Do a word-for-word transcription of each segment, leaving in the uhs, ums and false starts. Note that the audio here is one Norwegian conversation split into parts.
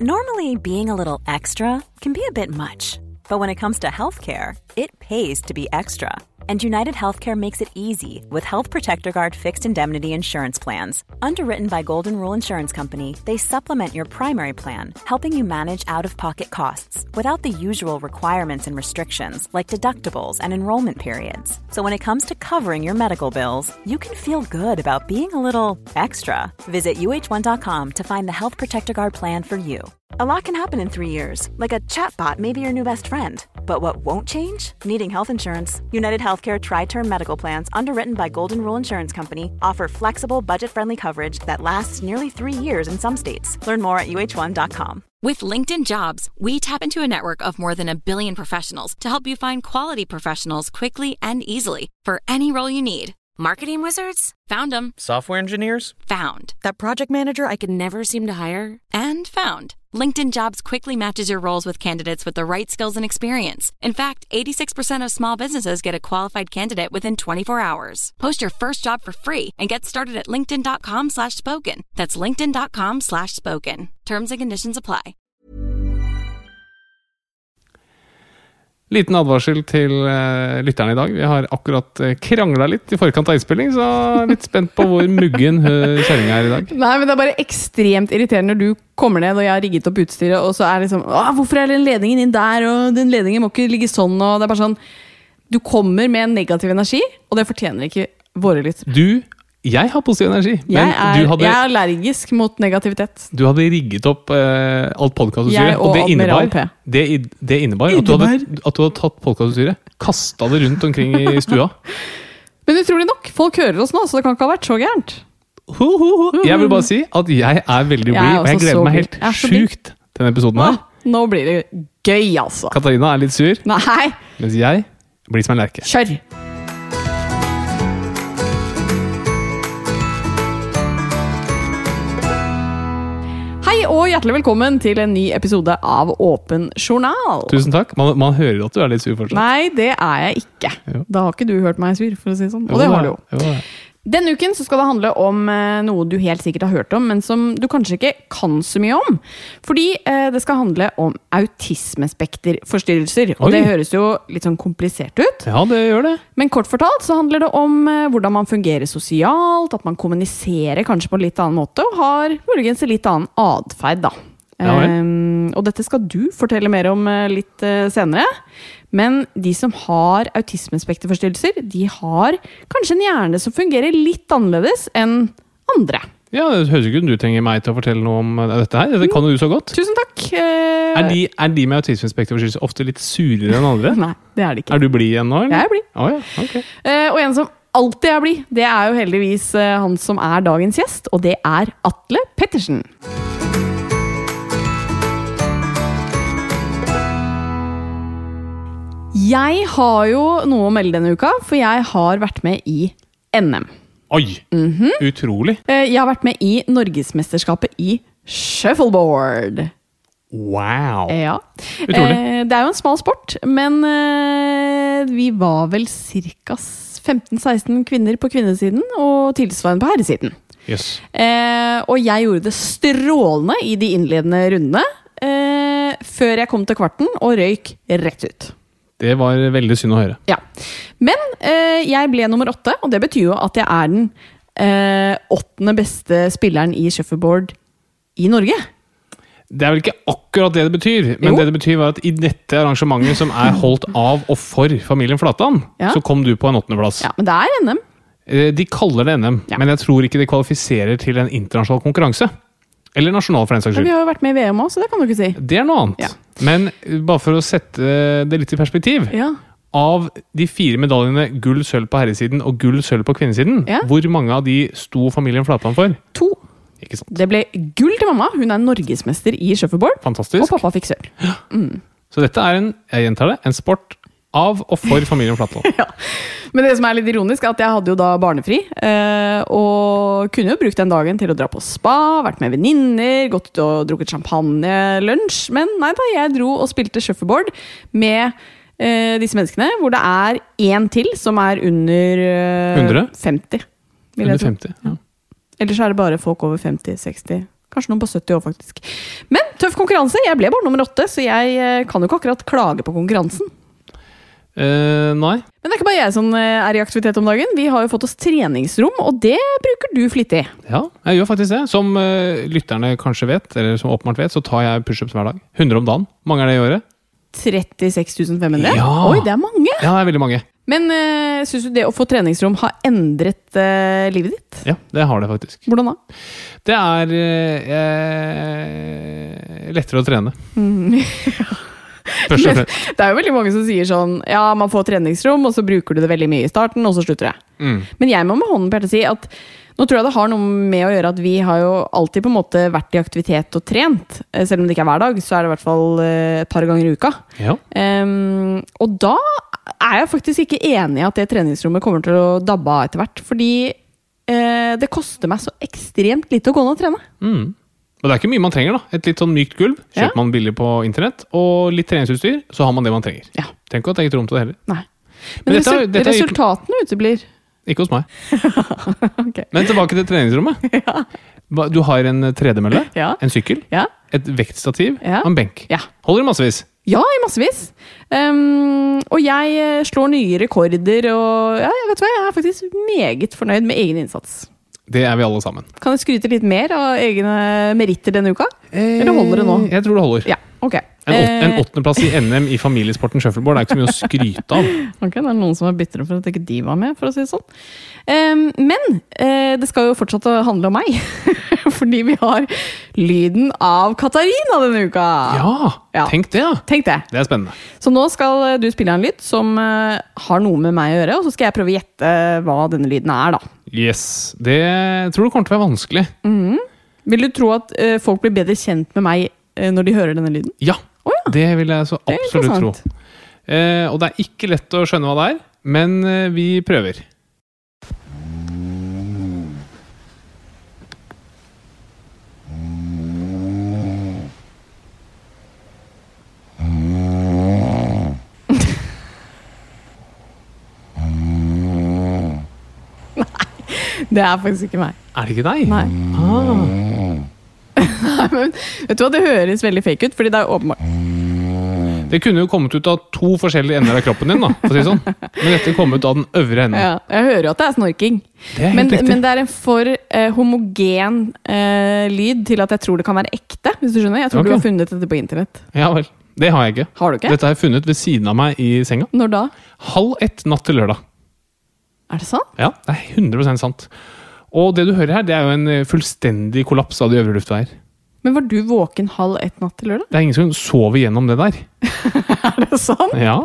Normally, being a little extra can be a bit much. But when it comes to healthcare, it pays to be extra. And United Healthcare makes it easy with Health Protector Guard fixed indemnity insurance plans. Underwritten by Golden Rule Insurance Company, they supplement your primary plan, helping you manage out-of-pocket costs without the usual requirements and restrictions like deductibles and enrollment periods. So when it comes to covering your medical bills, you can feel good about being a little extra. Visit U H one dot com to find the Health Protector Guard plan for you. A lot can happen in three years, like a chatbot may be your new best friend. But what won't change? Needing health insurance. United Healthcare Tri-Term Medical Plans, underwritten by Golden Rule Insurance Company, offer flexible, budget-friendly coverage that lasts nearly three years in some states. Learn more at U H one dot com. With LinkedIn Jobs, we tap into a network of more than a billion professionals to help you find quality professionals quickly and easily for any role you need. Marketing wizards? Found them. Software engineers? Found. That project manager I could never seem to hire? And found. LinkedIn Jobs quickly matches your roles with candidates with the right skills and experience. In fact, eighty-six percent of small businesses get a qualified candidate within twenty-four hours. Post your first job for free and get started at linkedin.com slash spoken. That's linkedin.com slash spoken. Terms and conditions apply. Liten advarsel til uh, lytterne i dag. Vi har akkurat uh, kranglet litt i forkant av innspilling, så jeg er litt spent på hvor muggen uh, kjæringen er i dag. Nei, men det er bare ekstremt irriterende når du kommer ned og jeg har rigget opp utstyret, og så er det liksom, Åh, hvorfor er den ledningen inn der, og den ledningen må ikke ligge sånn, og det er bare sånn, du kommer med en negativ energi, og det fortjener ikke våre lytter. Du, jeg har positiv energi, men jeg er, du hadde... Jeg er allergisk mot negativitet. Du hadde rigget opp uh, alt podcastutstyret, og, og det innebar, det, det innebar at, du hadde, at du hadde tatt podcastutstyret, kastet det rundt omkring i stua. Men utrolig nok, folk hører oss nå, så det kan ikke ha vært så gærent. Ho, ho, ho. Jeg vil bare si at jeg er veldig blid, og jeg gleder meg helt sjukt til denne episoden her. Ah, nå blir det gøy, altså. Katarina er litt sur, Nei. mens jeg blir som en lerke. Kjør! Og hjertelig velkommen til en ny episode av Åpen Journal. Tusen takk. Man, man hører at du er litt sur fortsatt. Nei, det er jeg ikke. Jo. Da har ikke du hørt meg sur, for å si det sånn. Og jo, det har du jo. jo. Denne uken så skal det handle om eh, noe du helt sikkert har hørt om, men som du kanskje ikke kan så mye om. Fordi eh, det skal handle om autismespekterforstyrrelser. Og Oi. Det høres jo litt sånn komplisert ut. Ja, det gjør det. Men kort fortalt så handler det om eh, hvordan man fungerer sosialt, at man kommuniserer kanskje på en litt annen måte, og har muligens en litt annen adferd da. Ja, um, og dette skal du fortelle mer om uh, litt uh, senere. Men de som har autismespekterforstyrrelser, de har kanskje en hjerne som fungerer litt annerledes enn andre. Ja, det høres ikke ut du trenger meg til å fortelle noe om dette her. Det kan jo du så godt. Tusen takk. Uh, er, de, er de med autismespekterforstyrrelser ofte litt surere enn andre? Nei, det er de ikke. Er du blid igjen nå? Eller? Jeg er blid. Oh, ja. Okay. Uh, og en som alltid er blid, det er jo heldigvis uh, han som er dagens gjest, og det er Atle Pettersen. Jeg har jo noe å melde denne uka, for jeg har vært med i N M. Oi, mm-hmm. utrolig. Jeg har vært med i Norgesmesterskapet i shuffleboard. Wow. Ja. Utrolig. Det er jo en smal sport, men vi var vel cirka femten seksten kvinner på kvinnesiden, og tilsvarende på herresiden. Yes. Og jeg gjorde det strålende i de innledende rundene, før jeg kom til kvarten og røyk rett ut. Det var veldig synd å høre. Ja. Men eh, jeg ble nummer åtte, og det betyr jo at jeg er den eh, åttende beste spilleren i shuffleboard i Norge. Det er vel ikke akkurat det det betyr, men jo. Det det betyr var at i dette arrangementet som er holdt av og for familien Flatan, ja. Så kom du på en åttende plass. Ja, men det er N M. De kaller det N M, ja. Men jeg tror ikke det kvalifiserer til en internasjonal konkurranse. Eller nasjonal for en saks skyld. Vi har jo vært med i V M også, så det kan du ikke si. Det er noe annet. Ja. Men bare for å sette det litt i perspektiv, ja. Av de fire medaljene gull, sølv på herresiden og gull, sølv på kvinnesiden, ja. Hvor mange av de sto familien Flatan for? To. Ikke sant? Det ble gull til mamma. Hun er norgesmester i shuffleboard. Fantastisk. Og pappa fikk sølv. Ja. Mm. Så dette er en, jeg gjentar det, en sport av og for familien Flatan. Ja. Men det som er litt ironisk er at jeg hadde jo da barnefri, og kunne jo brukt den dagen til å dra på spa, vært med venninner, gått ut og drukket champagne, lunsj, men nei da, jeg dro og spilte shuffleboard med uh, disse menneskene, hvor det er en til som er under uh, femti. Vil under jeg femti, ja. Ellers er det bare folk over femti seksti, Kanskje noen på sytti år, faktisk. Men tøff konkurranse. Jeg ble bare nummer åtte, så jeg eh, kan jo ikke akkurat klage på konkurransen. Uh, nei. Men det er ikke bare jeg som er i aktivitet om dagen. Vi har jo fått oss treningsrom, og det bruker du flittig. Ja, jeg gjør faktisk det. Som uh, lytterne kanskje vet, eller som åpenbart vet, så tar jeg pushups hver dag. hundre om dagen. Mange er det i året? trettiseks tusen fem hundre? Ja. Oi, det er mange! Ja, det er veldig mange. Men uh, synes du det å få treningsrom har endret uh, livet ditt? Ja, det har det faktisk. Hvordan da? Det er uh, uh, lettere å trene. Mm. Først og fremst. Det er jo veldig mange som sier sånn, ja, man får treningsrom, og så bruker du det veldig mye i starten, og så slutter det. Mm. Men jeg må med hånden på hjertet si at nå tror jeg det har noe med å gjøre at vi har jo alltid på en måte vært i aktivitet og trent. Selv om det ikke er hver dag, så er det i hvert fall et par ganger i uka. Ja. Um, og da er jeg faktisk ikke enig i at det treningsrommet kommer til å dabbe av etter hvert, fordi uh, det koster meg så ekstremt lite å gå ned og trene. Mm. Og det er ikke mye man trenger da. Et litt sånn mykt gulv, kjøper ja. man billig på internett, og litt treningsutstyr, så har man det man trenger. Ja. Trenger ikke å tenke rom til det heller. Nei. Men, Men dette, resul- dette resultatene uteblir. Ikke hos meg. Okay. Men tilbake til treningsrommet. Ja. Du har en tredemølle, ja. en sykkel, ja. et vektstativ ja. og en benk. Ja. Holder det massevis? Ja, i massevis. Um, og jeg slår nye rekorder, og ja, vet du hva, jeg er faktisk meget fornøyd med egen innsats. Det er vi alle sammen. Kan jeg skryte litt mer av egne meritter denne uka? Eh, Eller holder det nå? Jeg tror det holder. Ja, ok. En, åt, en åttendeplass i N M i familiesporten shuffleboard er ikke så mye å skryte av. Ok, det er noen som er bitre for at ikke de var med, for å si det sånn. Um, men uh, det skal jo fortsatt handle om meg. Fordi vi har lyden av Katarina denne uka. Ja, ja. tenk det. Ja. Tenk det. Det er spennende. Så nå skal du spille en lyd som uh, har noe med meg å gjøre, og så skal jeg prøve å gjette hva denne lyden er da. Yes, det tror du kommer til å være vanskelig. Mm. Vil du tro at uh, folk blir bedre kjent med meg uh, når de hører denne lyden? Ja, oh, ja. det vil jeg så absolutt tro. Uh, og det er ikke lett å skjønne hva det er, men uh, vi prøver. Det er faktisk ikke meg. Er det ikke deg? Nei. Ah. Nei, men vet du hva, det høres veldig fake ut, fordi det er åpenbart. Det kunne jo kommet ut av to forskjellige ender av kroppen din da, for å si sånn. Men dette kom ut av den øvre enden. Ja, jeg hører jo at det er snorking. Det er men, helt men det er en for eh, homogen eh, lyd til at jeg tror det kan være ekte, hvis du skjønner. Jeg tror okay. du har funnet dette på internett. Ja vel, det har jeg ikke. Har du ikke? Dette har jeg funnet ved siden av meg i senga. Når da? Halv ett natt til lørdag. Er det sant? Ja, det er hundre prosent sant. Og det du hører her, det er jo en fullstendig kollaps av de øvre luftveier. Men var du våken halv ett natt til lørdag? Det er ingen som sover gjennom det der. Er det sant? Ja.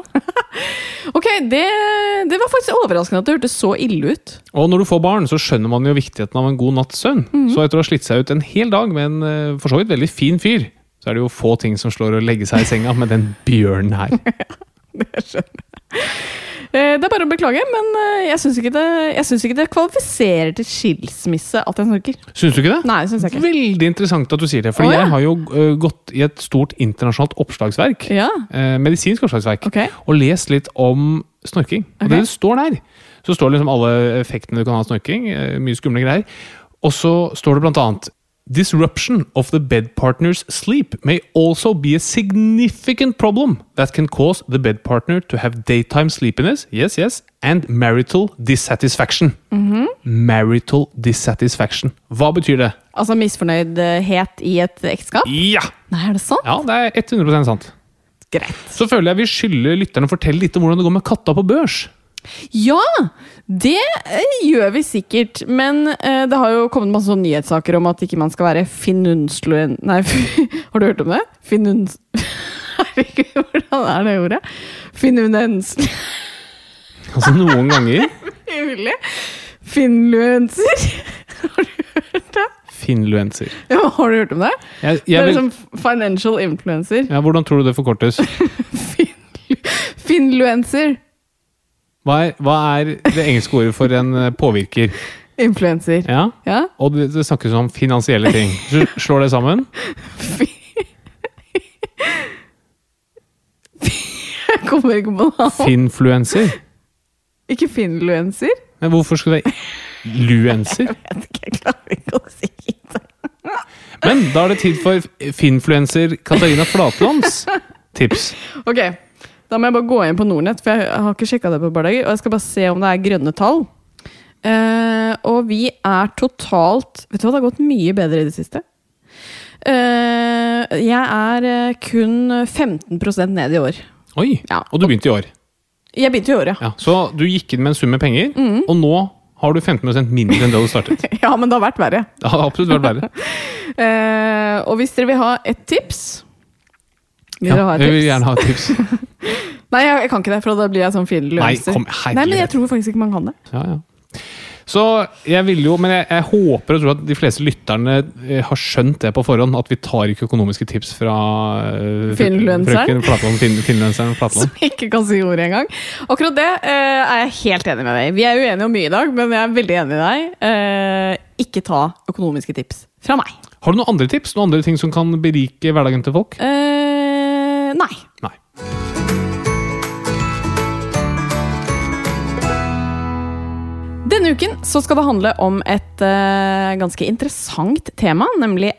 Ok, det, det var faktisk overraskende at det hørtes så ille ut. Og når du får barn, så skjønner man jo viktigheten av en god natts søvn. Mm-hmm. Så etter å ha slitt seg ut en hel dag med en for så vidt veldig fin fyr, så er det jo få ting som slår å legge seg i senga med den bjørnen her. Det skjønner jeg. Det er bare å beklage, men jeg synes ikke det, jeg synes ikke det kvalifiserer til skilsmisse at jeg snorker. Synes du ikke det? Nei, det synes jeg ikke. Veldig interessant at du sier det, fordi oh, ja. jeg har jo uh, gått i et stort internasjonalt oppslagsverk, ja. uh, medisinsk oppslagsverk, okay. og lest litt om snorking. Og okay. det står der, så står det liksom alle effektene du kan ha av snorking, uh, mye skumle greier, og så står det blant annet Disruption of the bed partner's sleep may also be a significant problem that can cause the bed partner to have daytime sleepiness, yes, yes, and marital dissatisfaction. Mm-hmm. Marital dissatisfaction. Hva betyr det? Altså misfornøydhet i et ekteskap? Ja! Nei, er det sant? Ja, det er hundre prosent sant. Greit. Så føler jeg vi skylder lytterne å fortelle litt om hvordan det går med katta på børs. Ja, det eh, gjør vi sikkert, men eh, det har jo kommet masse sånne nyhetssaker om at ikke man skal være finunslen... Nei, har du hørt om det? Finuns... Herregud, hvordan er det ordet? Finunensl... Altså noen ganger? Mulig. Finluenser. Har du hørt det? Finluenser. Ja, har du hørt om det? Jeg, jeg det er vil... liksom financial influencer. Ja, hvordan tror du det forkortes? Finluenser. Hva er, hva er det engelske ordet for en påvirker? Influencer. Ja, ja. Og det, det snakkes om finansielle ting. Så slår det sammen? Jeg kommer ikke på noe. Finfluencer? Ikke finfluencer? Men hvorfor skulle det luencer? Jeg vet ikke, jeg klarer ikke å si det. Men da er det tid for finfluencer Katarina Flatlands tips. Ok, da må jeg bare gå inn på Nordnett, for jeg har ikke sjekket det på et par dager, og jeg skal bare se om det er grønne tall. Uh, og vi er totalt... Vet du hva, det har gått mye bedre i det siste. Uh, jeg er kun femten prosent ned i år. Oi, ja. Og du begynte i år? Jeg begynte i år, ja. ja. Så du gikk inn med en sum med penger, mm. og nå har du femten prosent mindre enn det du startet. Ja, men det har vært verre. Det har absolutt vært verre. uh, og hvis dere vil ha et tips... Vil ja, dere ha et jeg vil tips? gjerne ha et tips. Nei, jeg, jeg kan ikke det, for da blir jeg sånn fin løser. Nei, kom, Nei, men jeg tror faktisk ikke man kan det. Ja, ja. Så jeg vil jo, men jeg, jeg håper og tror at de fleste lytterne har skjønt det på forhånd, at vi tar ikke økonomiske tips fra uh, frøken Flatland, fin, finlenseren Flatland. Som ikke kan si ordet engang. Akkurat det uh, er jeg helt enig med deg. Vi er jo enige om mye i dag, men jeg er veldig enig i deg. Uh, ikke ta økonomiske tips fra meg. Har du noen andre tips? Noen andre ting som kan berike hverdagen til folk? Uh, nei. Nei. Denne uken så skal det handle om et uh, ganske interessant tema, nemlig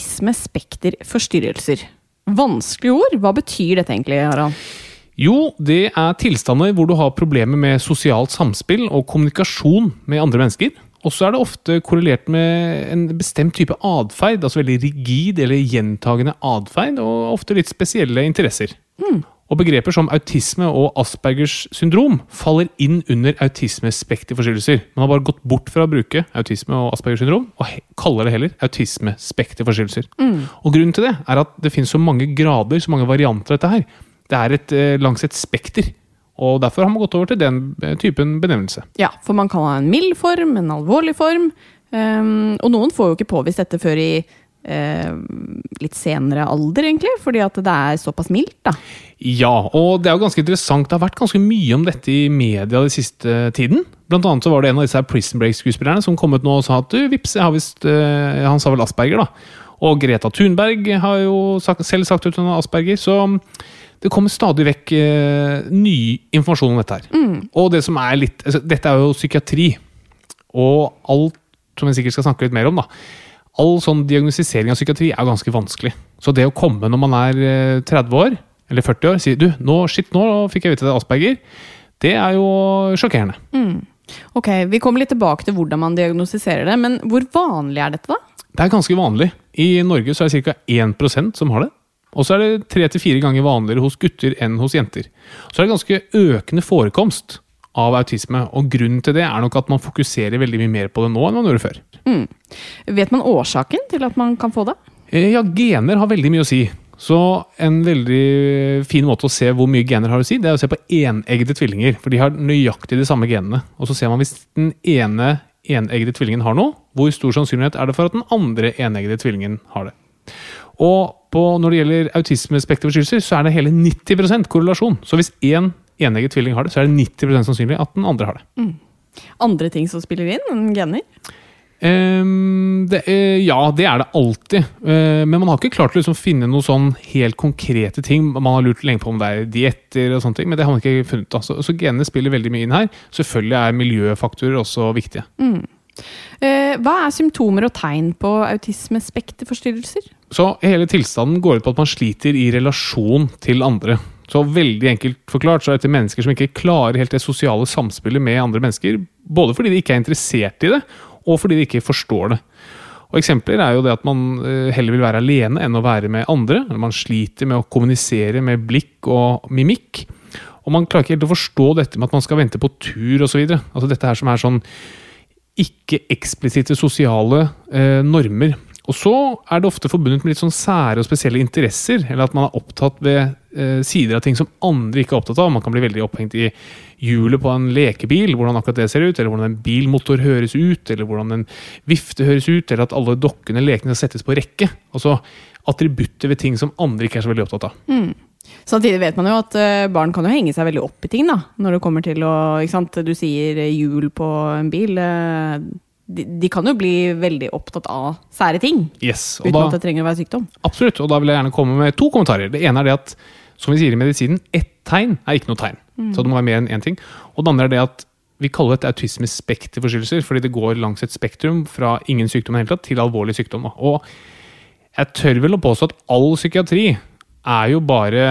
autisme-spekterforstyrrelser. Vanskelig ord. Hva betyr dette egentlig, Harald? Jo, det er tilstander hvor du har problemer med sosialt samspill og kommunikasjon med andre mennesker. Og så er det ofte korrelert med en bestemt type adferd, altså veldig rigid eller gjentagende adferd, og ofte litt spesielle interesser. Mm. Og begreper som autisme og Aspergers syndrom faller inn under autismespekterforstyrrelser. Man har bare gått bort fra å bruke autisme og Aspergers syndrom, og kaller det heller autismespekterforstyrrelser. Mm. Og grunnen til det er at det finnes så mange grader, så mange varianter av dette her. Det er et eh, langs et spekter, og derfor har man gått over til den typen benevnelse. Ja, for man kan ha en mild form, en alvorlig form, um, og noen får jo ikke påvist dette før i uh, litt senere alder, egentlig, fordi at det er såpass mildt, da. Ja, og det er jo ganske interessant. Det har vært ganske mye om dette i media den siste tiden. Blant annet så var det en av disse her Prison Break-skuespillerne som kom ut nå og sa at du, vips, jeg har vist, uh, han sa vel Asperger da. Og Greta Thunberg har jo sagt, selv sagt ut hun har Asperger, så det kommer stadig vekk uh, ny informasjon om dette her. Mm. Og det som er litt, altså, dette er jo psykiatri, og alt som jeg sikkert skal snakke litt mer om da, all sånn diagnostisering av psykiatri er ganske vanskelig. Så det å komme når man er uh, tretti år, eller førti år, sier du, nå, shit, nå fikk jeg vite det Asperger, det er jo sjokkerende. Mm. Ok, vi kommer litt tilbake til hvordan man diagnostiserer det, men hvor vanlig er dette da? Det er ganske vanlig. I Norge så er det cirka én prosent som har det. Og så er det tre til fire ganger vanligere hos gutter enn hos jenter. Så er det ganske økende forekomst av autisme, og grunnen til det er nok at man fokuserer veldig mye mer på det nå enn man gjorde før. Mm. Vet man årsaken til at man kan få det? Ja, gener har veldig mye å si. Så en veldig fin måte å se hvor mye gener har å si, det er å se på eneggede tvillinger, for de har nøyaktig de samme genene. Og så ser man hvis den ene eneggede tvillingen har noe, hvor stor sannsynlighet er det for at den andre eneggede tvillingen har det. Og på, når det gjelder autismespekterforstyrrelser, så er det hele nitti prosent korrelasjon. Så hvis en enegget tvilling har det, så er det nitti prosent sannsynlig at den andre har det. Mm. Andre ting som spiller inn enn gener? Um, det, uh, ja, det er det alltid. Uh, men man har ikke klart å liksom finne noen sånn helt konkrete ting. Man har lurt lenge på om det er dietter og sånne ting, men det har man ikke funnet. Så, så genene spiller veldig mye inn her. Selvfølgelig er miljøfaktorer også viktige. Mm. Uh, hva er symptomer og tegn på autismespekterforstyrrelser? Så hele tilstanden går ut på at man sliter i relasjon til andre. Så veldig enkelt forklart så er dette mennesker som ikke klarer helt det sosiale samspillet med andre mennesker, både fordi de ikke er interessert i det, og fordi de ikke forstår det. Og eksempler er jo det at man heller vil være alene enn å være med andre, eller man sliter med å kommunisere med blikk og mimikk, og man klarer ikke helt å forstå dette med at man skal vente på tur og så videre. Altså dette her som er sånn ikke eksplisitte sosiale eh, normer. Og så er det ofte forbundet med litt sånn sære og spesielle interesser, eller at man er opptatt ved eh, sider av ting som andre ikke er opptatt av. Man kan bli veldig opphengt i hjulet på en lekebil, hvordan akkurat det ser ut, eller hvordan en bilmotor høres ut, eller hvordan en vifte høres ut, eller at alle dokkene lekene skal settes på rekke. Altså attributter ved ting som andre ikke er så veldig opptatt av. Mm. Samtidig vet man jo at barn kan jo henge seg veldig opp i ting da, når det kommer til å, ikke sant, du sier hjul på en bil, de, de kan jo bli veldig opptatt av sære ting, yes, uten da, at det trenger å være sykdom. Absolutt, og da vil jeg gjerne komme med to kommentarer. Det ene er det at, som vi sier i medisinen, ett tegn er ikke noe tegn, mm. så det må være mer enn en ting. Og det andre er det at vi kaller dette autismespekterforstyrrelser, fordi det går langs et spektrum fra ingen sykdom i hele tatt til alvorlig sykdom. Og Jeg tør vel å påstå at all psykiatri er jo bare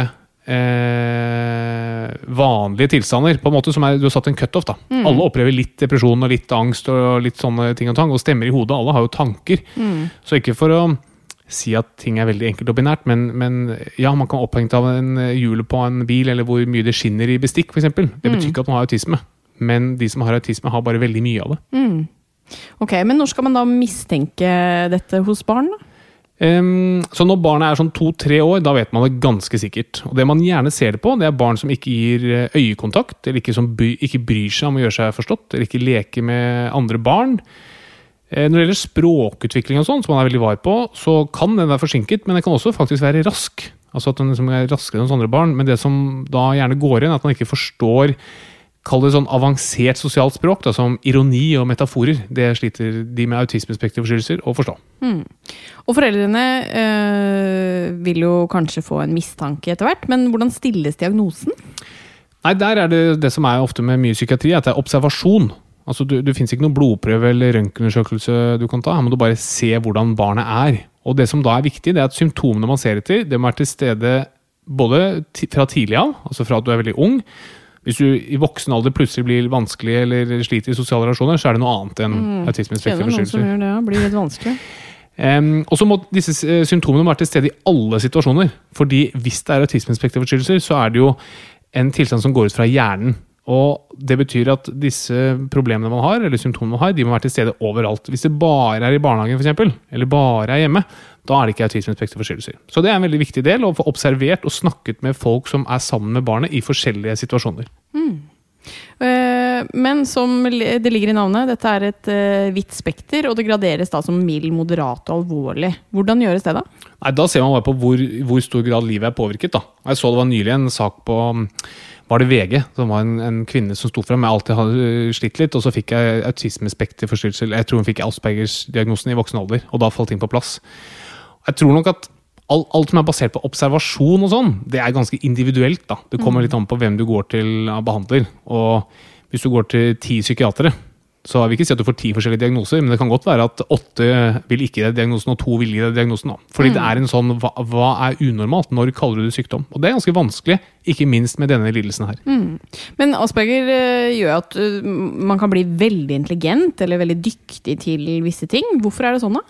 eh, vanlige tilstander, på en måte som er, du har satt en cut-off da. Mm. Alle opplever litt depresjon og litt angst og litt sånne ting og tang, og stemmer i hodet, alle har jo tanker. Mm. Så ikke for å si at ting er veldig enkelt og binært, men, men ja, man kan opphengt av en hjul på en bil, eller hvor mye det skinner i bestikk, for eksempel. Det betyr ikke at man har autisme, men de som har autisme har bare veldig mye av det. Mm. Ok, men når skal man da mistenke dette hos barn da? Um, så når barnet er sånn to-tre år, da vet man det ganske sikkert. Og det man gjerne ser det på, det er barn som ikke gir øyekontakt, eller ikke, som by, ikke bryr seg om å gjøre seg forstått, eller ikke leker med andre barn. Eh, når det gjelder språkutvikling og sånn, som man er veldig var på, så kan den være forsinket, men den kan også faktisk være rask. Altså at den liksom er raskere enn hos andre barn, men det som da gjerne går inn, at man ikke forstår, kall det sånn avansert sosialt språk, da, som ironi og metaforer. Det sliter de med autismespekterforstyrrelser å forstå. Mm. Og foreldrene øh, vil jo kanskje få en mistanke etter hvert, men hvordan stilles diagnosen? Nei, der er det det som er ofte med mye psykiatri, at det er observasjon. Altså, du, det finnes ikke noen blodprøve eller røntgenundersøkelse du kan ta. Her må du bare se hvordan barnet er. Og det som da er viktig, det er at symptomene man ser etter, det må være til stede både fra tidlig av, altså fra at du er veldig ung. Hvis du i voksen alder plutselig blir vanskelig eller sliter i sosiale relasjoner, så er det noe annet enn mm. autismespekterforstyrrelser. Kjenner noen som gjør det, ja. Blir litt vanskelig. Um, og så må disse symptomene være til stede i alle situasjoner. Fordi hvis det er autismespekterforstyrrelser, så er det jo en tilstand som går ut fra hjernen. Og det betyr at disse problemene man har, eller symptomene man har, de må være til stede overalt. Hvis det bare er i barnehagen for eksempel, eller bare er hjemme, da er det ikke autismespekterforstyrrelser. Så det er en veldig viktig del å få observert og snakket med folk som er sammen med barnet i forskjellige situasjoner. Mm. Men som det ligger i navnet, dette er et vidt spekter, og det graderes da som mild, moderat og alvorlig. Hvordan gjøres det da? Nei, da ser man bare på hvor, hvor stor grad livet er påvirket. Da. Jeg så det var nylig en sak på, var det V G, som var en, en kvinne som stod frem. Jeg alltid hadde slitt litt, og så fikk jeg autismespekterforstyrrelse. Jeg tror hun fikk Aspergers-diagnosen i voksen alder, og da falt ting på plass. Jeg tror nok at alt, alt som er basert på observasjon og sånn, det er ganske individuelt da. Det kommer litt an på hvem du går til behandler. Og hvis du går til ti psykiatere, så vil jeg ikke si at du får ti forskjellige diagnoser, men det kan godt være at åtte vil ikke gi deg diagnosen, og to vil gi deg diagnosen. Da. Fordi mm. det er en sånn, hva, hva er unormalt? Når kaller du det sykdom? Og det er ganske vanskelig, ikke minst med denne lidelsen her. Mm. Men Asperger uh, gjør at uh, man kan bli veldig intelligent, eller veldig dyktig til visse ting. Hvorfor er det sånn da?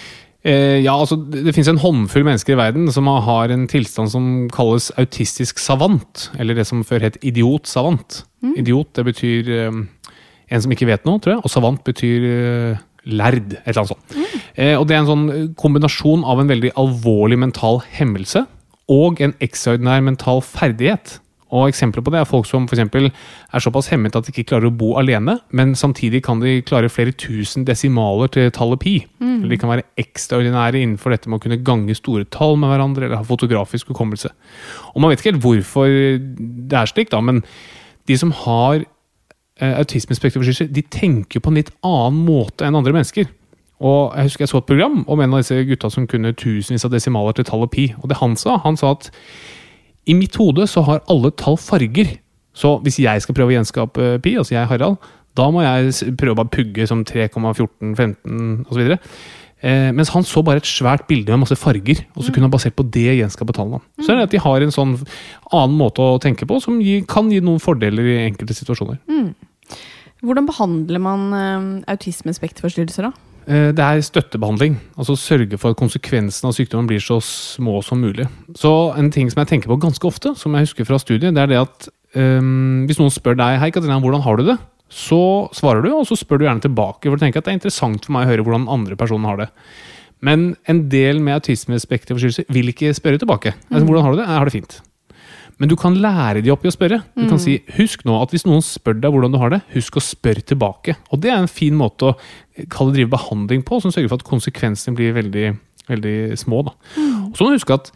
Eh, ja, altså det, det finnes en håndfull mennesker i verden som har en tilstand som kalles autistisk savant, eller det som før het idiot-savant. Mm. Idiot, det betyr um, en som ikke vet noe, tror jeg, og savant betyr uh, lærd, et eller annet sånt. Mm. Eh, og det er en sånn kombinasjon av en veldig alvorlig mental hemmelse og en ekstraordinær mental ferdighet. Og eksempler på det er folk som for eksempel er såpass hemmet at de ikke klarer å bo alene, men samtidig kan de klare flere tusen desimaler til tallet pi. Mm. Eller de kan være ekstraordinære innenfor dette med å kunne gange store tall med hverandre, eller ha fotografisk hukommelse. Og man vet ikke helt hvorfor det er slik, da, men de som har eh, autismespekterforstyrrelser, de tenker på en litt annen måte enn andre mennesker. Og jeg husker jeg så et program om en av disse gutta som kunne tusenvis av desimaler til tallet pi. Og det han sa, han sa at i mitt hode så har alle tall farger. Så hvis jeg skal prøve å gjenskape pi, altså jeg Harald, da må jeg prøve å bare pugge som tre komma fjorten femten og så videre. Eh, mens han så bare et svært bilde med masse farger, og så kunne han basert på det gjenskape tallene. Mm. Så er det at de har en sånn annen måte å tenke på, som gi, kan gi noen fordeler i enkelte situasjoner. Mm. Hvordan behandler man uh, autismespekterforstyrrelser da? Det er støttebehandling, altså sørge for at konsekvensen av sykdommen blir så små som mulig. Så en ting som jeg tenker på ganske ofte, som jeg husker fra studiet, det er det at um, hvis noen spør deg, hei Katrina, hvordan har du det? Så svarer du, og så spør du gjerne tilbake, for du tenker at det er interessant for meg å høre hvordan den andre personen har det. Men en del med autismespekterforstyrrelse vil ikke spørre tilbake. Altså, hvordan har du det? Jeg har det fint. Men du kan lære de opp i å spørre. Du kan mm. si, husk nå at hvis noen spør deg hvordan du har det, husk å spørre tilbake. Og det er en fin måte å kalle drive behandling på, som sørger for at konsekvensene blir veldig, veldig små. Da. Mm. Og så må du huske at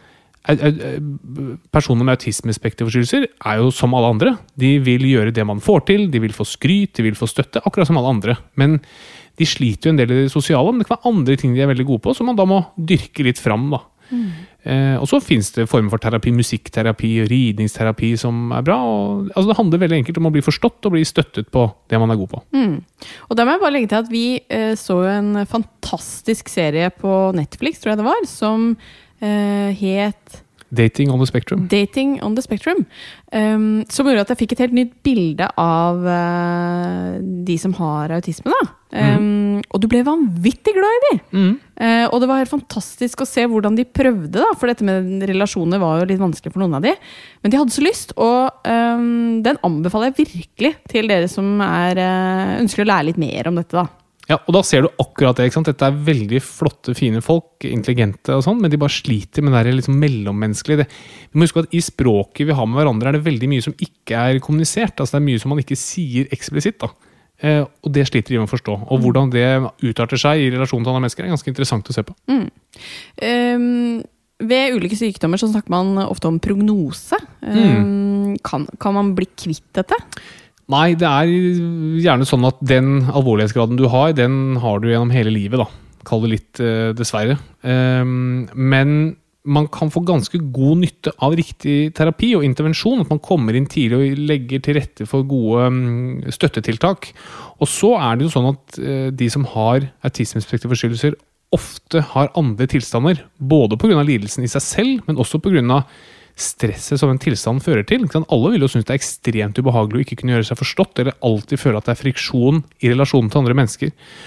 personer med autismespekterforstyrrelser er jo som alle andre. De vil gjøre det man får til, de vil få skryt, de vil få støtte, akkurat som alle andre. Men de sliter jo en del i det sosiale, men det kan være andre ting de er veldig gode på, som man da må dyrke litt fram. Da. Mm. Eh, og så finnes det former for terapi, musikkterapi, ridningsterapi som er bra. Og, altså det handler veldig enkelt om å bli forstått og bli støttet på det man er god på. Mm. Og da må jeg bare legge til at vi eh, så en fantastisk serie på Netflix, tror jeg det var, som eh, het... Dating on the Spectrum. Dating on the Spectrum. Um, som gjorde at jeg fikk et helt nytt bilde av uh, de som har autisme, da. Um, mm. Og du ble vanvittig glad i de. Mm. Uh, og det var helt fantastisk å se hvordan de prøvde, da. For dette med relasjoner var jo litt vanskelig for noen av de. Men de hadde så lyst, og um, den anbefaler jeg virkelig til dere som er, uh, ønsker å lære litt mer om dette, da. Ja, og da ser du akkurat det, ikke sant? Dette er veldig flotte, fine folk, intelligente og sånn, men de bare sliter med det liksom mellommenneskelige. Vi må huske at i språket vi har med hverandre er det veldig mye som ikke er kommunisert, altså det er mye som man ikke sier eksplisitt da. Eh, og det sliter de med å forstå. Og hvordan det utarter seg i relasjon til andre mennesker er ganske interessant å se på. Mm. Um, ved ulike sykdommer så snakker man ofte om prognose. Um, mm. kan, kan man bli kvitt dette? Nei, det er gjerne sånn at den alvorlighetsgraden du har, den har du gjennom hele livet da. Kall det litt eh, dessverre. Um, men man kan få ganske god nytte av riktig terapi og intervensjon, at man kommer inn tidlig og legger til rette for gode um, støttetiltak. Og så er det jo sånn at uh, de som har autismespektret forstyrrelser ofte har andre tilstander, både på grunn av lidelsen i seg selv, men også på grunn av stresset som en tilstand fører til. Alle vil jo synes det er ekstremt ubehagelig å ikke kunne gjøre seg forstått, eller alltid føle at det er friksjon i relasjonen til andre mennesker.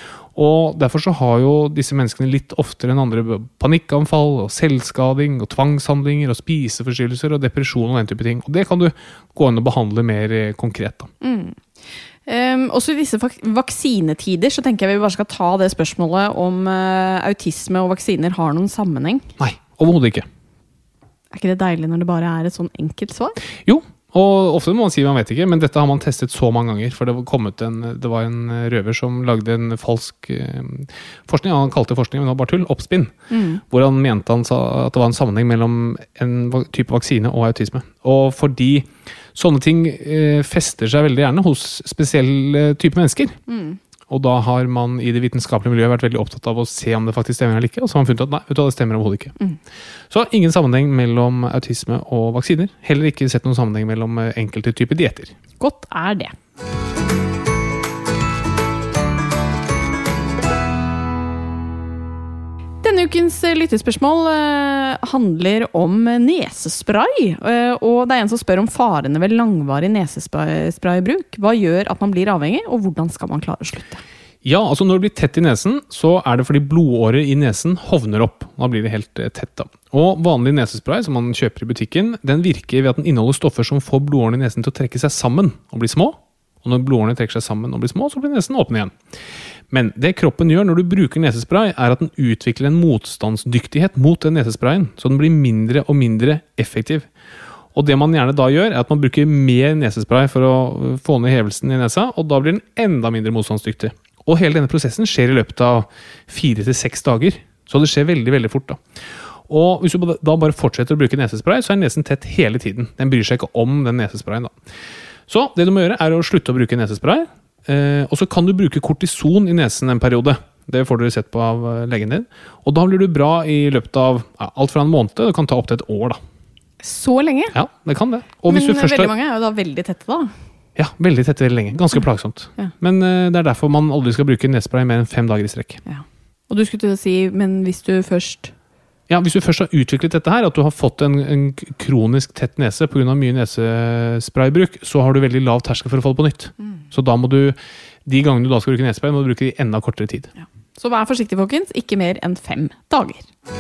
Og derfor så har jo disse menneskene litt oftere enn andre panikkanfall, og selvskading, og tvangshandlinger, og spiseforstyrrelser, og depresjon og den type ting. Og det kan du gå inn og behandle mer konkret da. Mm. Um, også i disse vak- vaksinetider så tenker jeg vi bare skal ta det spørsmålet om uh, autisme og vaksiner har noen sammenheng. Nei, overhodet ikke. Er ikke det deilig når det bare er et sånn enkelt svar? Jo, og ofte må man si man vet ikke, men dette har man testet så mange ganger, for det var, kommet en, det var en røver som lagde en falsk eh, forskning, han kalte forskning, men det var bare tull, oppspinn, mm. hvor han mente han sa at det var en sammenheng mellom en type vaksine og autisme. Og fordi sånne ting eh, fester seg veldig gjerne hos spesielle typer mennesker, mm. og da har man i det vitenskapelige miljøet vært veldig opptatt av å se om det faktisk stemmer eller ikke, og så har man funnet at nei, vet du, det stemmer overhodet ikke. Mm. Så ingen sammenheng mellom autisme og vaksiner. Heller ikke sett noen sammenheng mellom enkelte typer dieter. Godt er det. Denne ukens lyttespørsmål eh, handler om nesespray, eh, og det er en som spør om farene ved langvarig nesespraybruk. Hva gjør at man blir avhengig, og hvordan skal man klare å slutte? Ja, altså når det blir tett i nesen, så er det fordi blodårer i nesen hovner opp. Da blir det helt eh, tett da. Og vanlig nesespray som man kjøper i butikken, den virker ved at den inneholder stoffer som får blodårene i nesen til å trekke seg sammen og bli små. Og når blodårene trekker seg sammen og blir små, så blir nesen åpen igjen. Men det kroppen gjør når du bruker nesespray, er at den utvikler en motstandsdyktighet mot den nesesprayen, så den blir mindre og mindre effektiv. Og det man gjerne da gjør, er at man bruker mer nesespray for å få ned hevelsen i nesa, og da blir den enda mindre motstandsdyktig. Og hele denne prosessen skjer i løpet av fire til seks dager, så det skjer veldig, veldig fort da. Og hvis du da bare fortsetter å bruke nesespray, så er nesen tett hele tiden. Den bryr seg ikke om den nesesprayen da. Så det du må gjøre er å slutte å bruke nesespray, eh, og så kan du bruke kortison i nesen en periode. Det får dere sett på av legen din. Og da blir du bra i løpet av ja, alt fra en måned, det kan ta opp til et år da. Så lenge? Ja, det kan det. Og Men hvis du først veldig har... mange er jo da veldig tette da. Ja, veldig tett veldig lenge. Ganske plagsomt. Ja. Men uh, det er derfor man aldri skal bruke nesespray mer enn fem dager i strekk. Ja. Og du skulle til å si, men hvis du først... Ja, hvis du først har utviklet dette her, at du har fått en, en kronisk tett nese på grunn av mye nesespraybruk, så har du veldig lav terskel for å få det på nytt. Mm. Så da må du, de gangene du da skal bruke nesespray, må du bruke det i enda kortere tid. Ja. Så vær forsiktig, folkens. Ikke mer enn fem dager.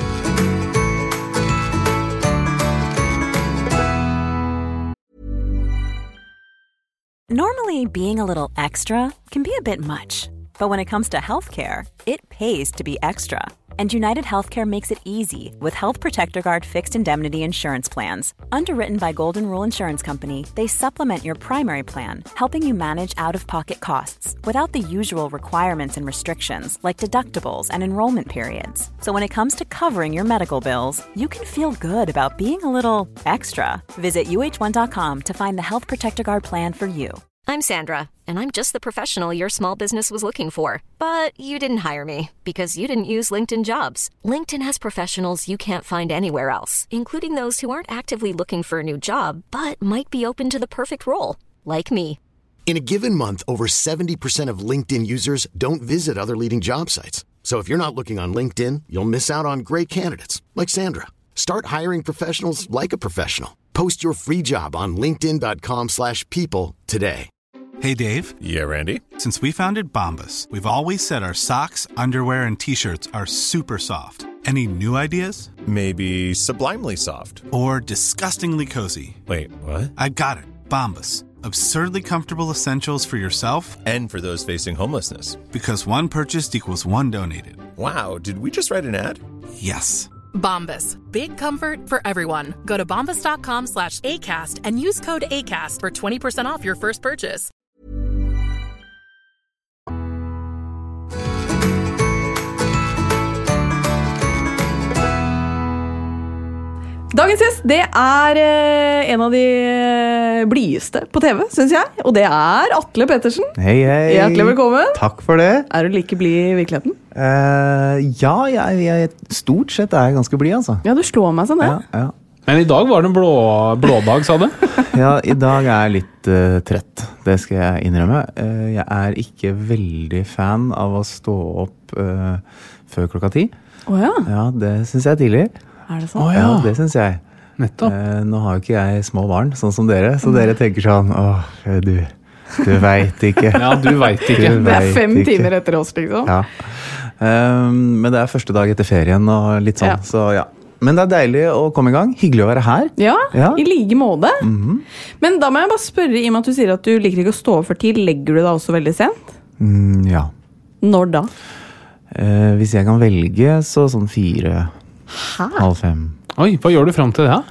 Normally, being a little extra can be a bit much. But when it comes to healthcare, it pays to be extra. And United Healthcare makes it easy with Health Protector Guard fixed indemnity insurance plans. Underwritten by Golden Rule Insurance Company, they supplement your primary plan, helping you manage out-of-pocket costs without the usual requirements and restrictions like deductibles and enrollment periods. So when it comes to covering your medical bills, you can feel good about being a little extra. Visit U H one dot com to find the Health Protector Guard plan for you. I'm Sandra, and I'm just the professional your small business was looking for. But you didn't hire me because you didn't use LinkedIn Jobs. LinkedIn has professionals you can't find anywhere else, including those who aren't actively looking for a new job, but might be open to the perfect role, like me. In a given month, over seventy percent of LinkedIn users don't visit other leading job sites. So if you're not looking on LinkedIn, you'll miss out on great candidates, like Sandra. Start hiring professionals like a professional. Post your free job on linkedin.com slash people today. Hey, Dave. Yeah, Randy. Since we founded Bombas, we've always said our socks, underwear, and T-shirts are super soft. Any new ideas? Maybe sublimely soft. Or disgustingly cozy. Wait, what? I got it. Bombas. Absurdly comfortable essentials for yourself and for those facing homelessness. Because one purchased equals one donated. Wow, did we just write an ad? Yes. Bombas. Big comfort for everyone. Go to bombas.com slash ACAST and use code ACAST for twenty percent off your first purchase. Dagens gjest, det er eh, en av de blideste på T V, synes jeg. Og det er Atle Pettersen. Hei, hei. Hjertelig velkommen. Takk for det. Er du like blid i virkeligheten? Uh, ja, jeg, jeg, stort sett er jeg ganske blid, altså. Ja, du slår meg sånn, det. Ja, ja. Men i dag var det en blå, blådag, sa du? Ja, i dag er jeg litt uh, trett. Det skal jeg innrømme. Uh, jeg er ikke veldig fan av å stå opp uh, før klokka ti. Åja. Oh, ja, det synes jeg er tidlig. Er det sånn? Oh, ja. ja, det synes jeg. Nettopp. Eh, nå har jo ikke jeg små barn, sånn som dere, så dere tenker sånn, åh, du, du vet ikke. Ja, du vet ikke. Du det er fem ikke. timer etter oss, liksom. Ja. Um, men det er første dag etter ferien og litt sånn, ja. Så ja. Men det er deilig å komme i gang. Hyggelig å være her. Ja, ja. I like måte. Mm-hmm. Men da må jeg bare spørre, i og med at du sier at du liker ikke å stå opp for tid, legger du deg også veldig sent? Mm, ja. Når da? Uh, hvis jeg kan velge, så sånn fire, Hæ? halv fem. Oi, hva gjør du frem til det?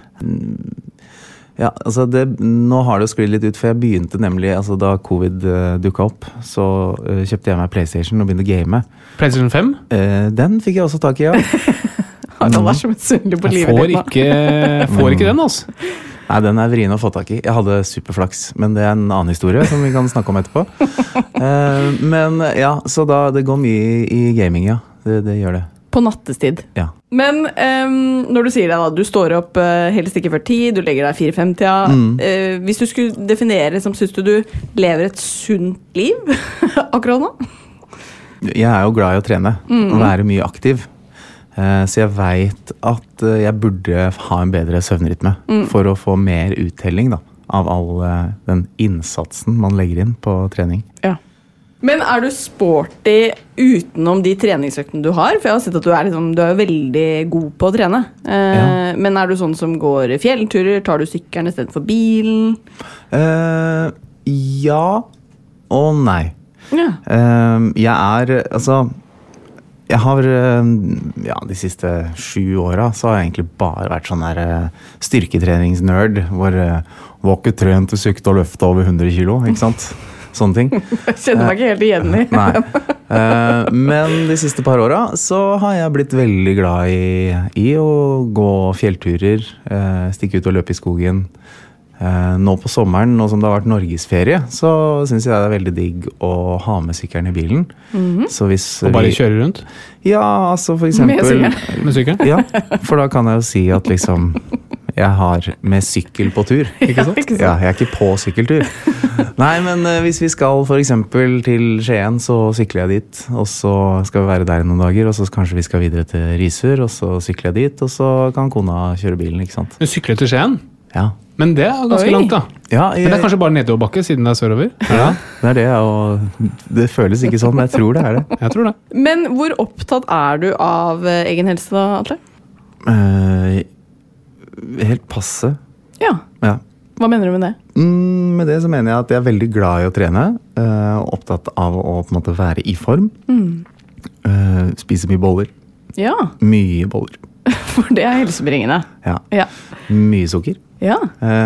Ja, altså det, nå har det jo sklidd litt ut, for jeg begynte nemlig, altså da covid uh, dukket opp, så uh, kjøpte jeg meg PlayStation og begynte å game. PlayStation fem? Uh, den fikk jeg også tak i, ja. Han er så misunnelig på livet jeg får ditt nå. Ikke, får ikke den, altså. Nei, den er vrien å få tak i. Jeg hadde superflaks, men det er en annen historie som vi kan snakke om etterpå. uh, men ja, så da det går mye i gaming, ja. Det, det gjør det. På nattestid. Ja. Men um, når du sier det da, du står opp uh, helst ikke før ti, du legger deg fire-fem-tida. Mm. Uh, hvis du skulle definere, som synes du du lever et sunt liv akkurat nå? Jeg er jo glad i å trene, mm. og være mye aktiv. Uh, så jeg vet at uh, jeg burde ha en bedre søvnrytme mm. for å få mer uttelling da, av all uh, den innsatsen man legger inn på trening. Ja. Men er du sporty utenom de treningsøktene du har? For jeg har sett at du er, liksom, du er veldig god på å trene. Eh, ja. Men er du sånn som går fjellturer? Tar du sykkelen i stedet for bilen? Eh, ja og nei. Ja. Eh, jeg er, altså... Jeg har, ja, de siste sju åra så har jeg egentlig bare vært sånn der styrketreningsnerd, hvor var ikke trent og sykte og løfte over hundre kilo, ikke sant? Sånne ting. Jeg kjenner meg ikke helt igjen i. Nei. Men de siste par åra så har jeg blitt veldig glad i, i å gå fjellturer, stikke ut og løpe i skogen. Nå på sommeren, nå som det har vært norgesferie, så synes jeg det er veldig digg å ha med sykkelen i bilen. Mm-hmm. Så hvis og bare vi, kjøre rundt? Ja, altså for eksempel... Med sykkelen? Med sykkelen? Ja, for da kan jeg jo si at liksom... Jeg har med sykkel på tur, ikke sant? Ikke sant? Ja, jeg er ikke på sykkeltur. Nei, men uh, hvis vi skal for eksempel til Skien, så sykler jeg dit, og så skal vi være der noen dager, og så kanskje vi skal videre til Risør, og så sykler jeg dit, og så kan kona kjøre bilen, ikke sant? Du sykler til Skien? Ja. Men det er ganske Oi. langt da. Ja, jeg, men det er kanskje bare nedoverbakke, siden det er sørover? Ja, det er det, og det føles ikke sånn, men jeg tror det er det. Jeg tror det. Men hvor opptatt er du av uh, egen helse da, Atle? Uh, helt passe. Ja. Ja. Hva mener du med det? Mm, med det så mener jeg at jeg er veldig glad i å trene, uh, opptatt av å på en måte være i form, mm. uh, spise mye boller. Ja. Mye boller. For det er helsebringende. Ja. Ja. Mye sukker. Ja.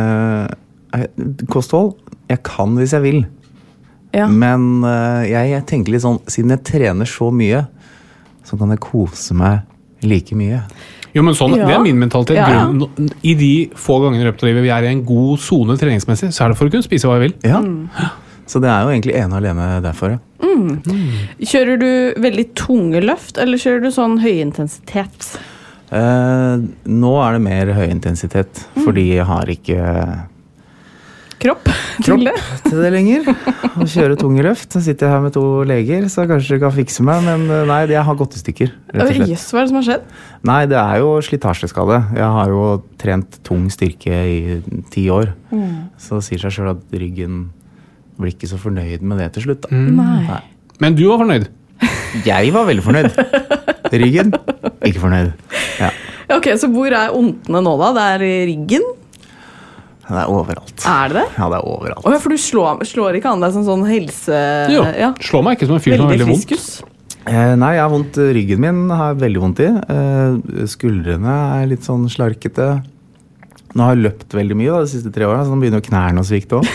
Uh, kosthold, jeg kan hvis jeg vil. Ja. Men uh, jeg, jeg tenker litt sånn, siden jeg trener så mye, så kan jeg kose meg like mye. Jo, men sånn, Ja. det er min mentalitet. Ja. Grunn, I de få gangene i løpet av livet vi er i en god zone treningsmessig, så er det for å kunne spise hva jeg vil. Ja. Så det er jo egentlig ene og alene derfor, ja. Mm. Mm. Kjører du veldig tunge løft, eller kjører du sånn høyintensitet? Eh, nå er det mer høyintensitet, mm. fordi jeg har ikke kropp til det. Kropp til det lenger. Å kjøre tunge løft. Så sitter jeg her med to leger, så kanskje du kan fikse meg, men nei, jeg har gått i stykker, rett og slett. Jøss, hva er det som har skjedd? Nei, det er jo slitasjeskade. Jeg har jo trent tung styrke i ti år. Mm. Så sier seg selv at ryggen blir ikke så fornøyd med det til slutt. Da. Mm. Nei. Nei. Men du var fornøyd? Jeg var veldig fornøyd. Ryggen, ikke fornøyd. Ja. Ok, så hvor er ondtene nå da? Det er i ryggen? Det er overalt. Er det det? Ja, det er overalt. Oh, ja, for du slår, slår ikke an deg som sånn helse... Jo, ja. Slår meg ikke som en fyr som har veldig vondt. Eh, nei, jeg har vondt. Ryggen min har jeg veldig vondt i. Eh, skuldrene er litt sånn slarkete. Nå har jeg løpt veldig mye da, de siste tre årene, så nå begynner jo knærne å svikte også.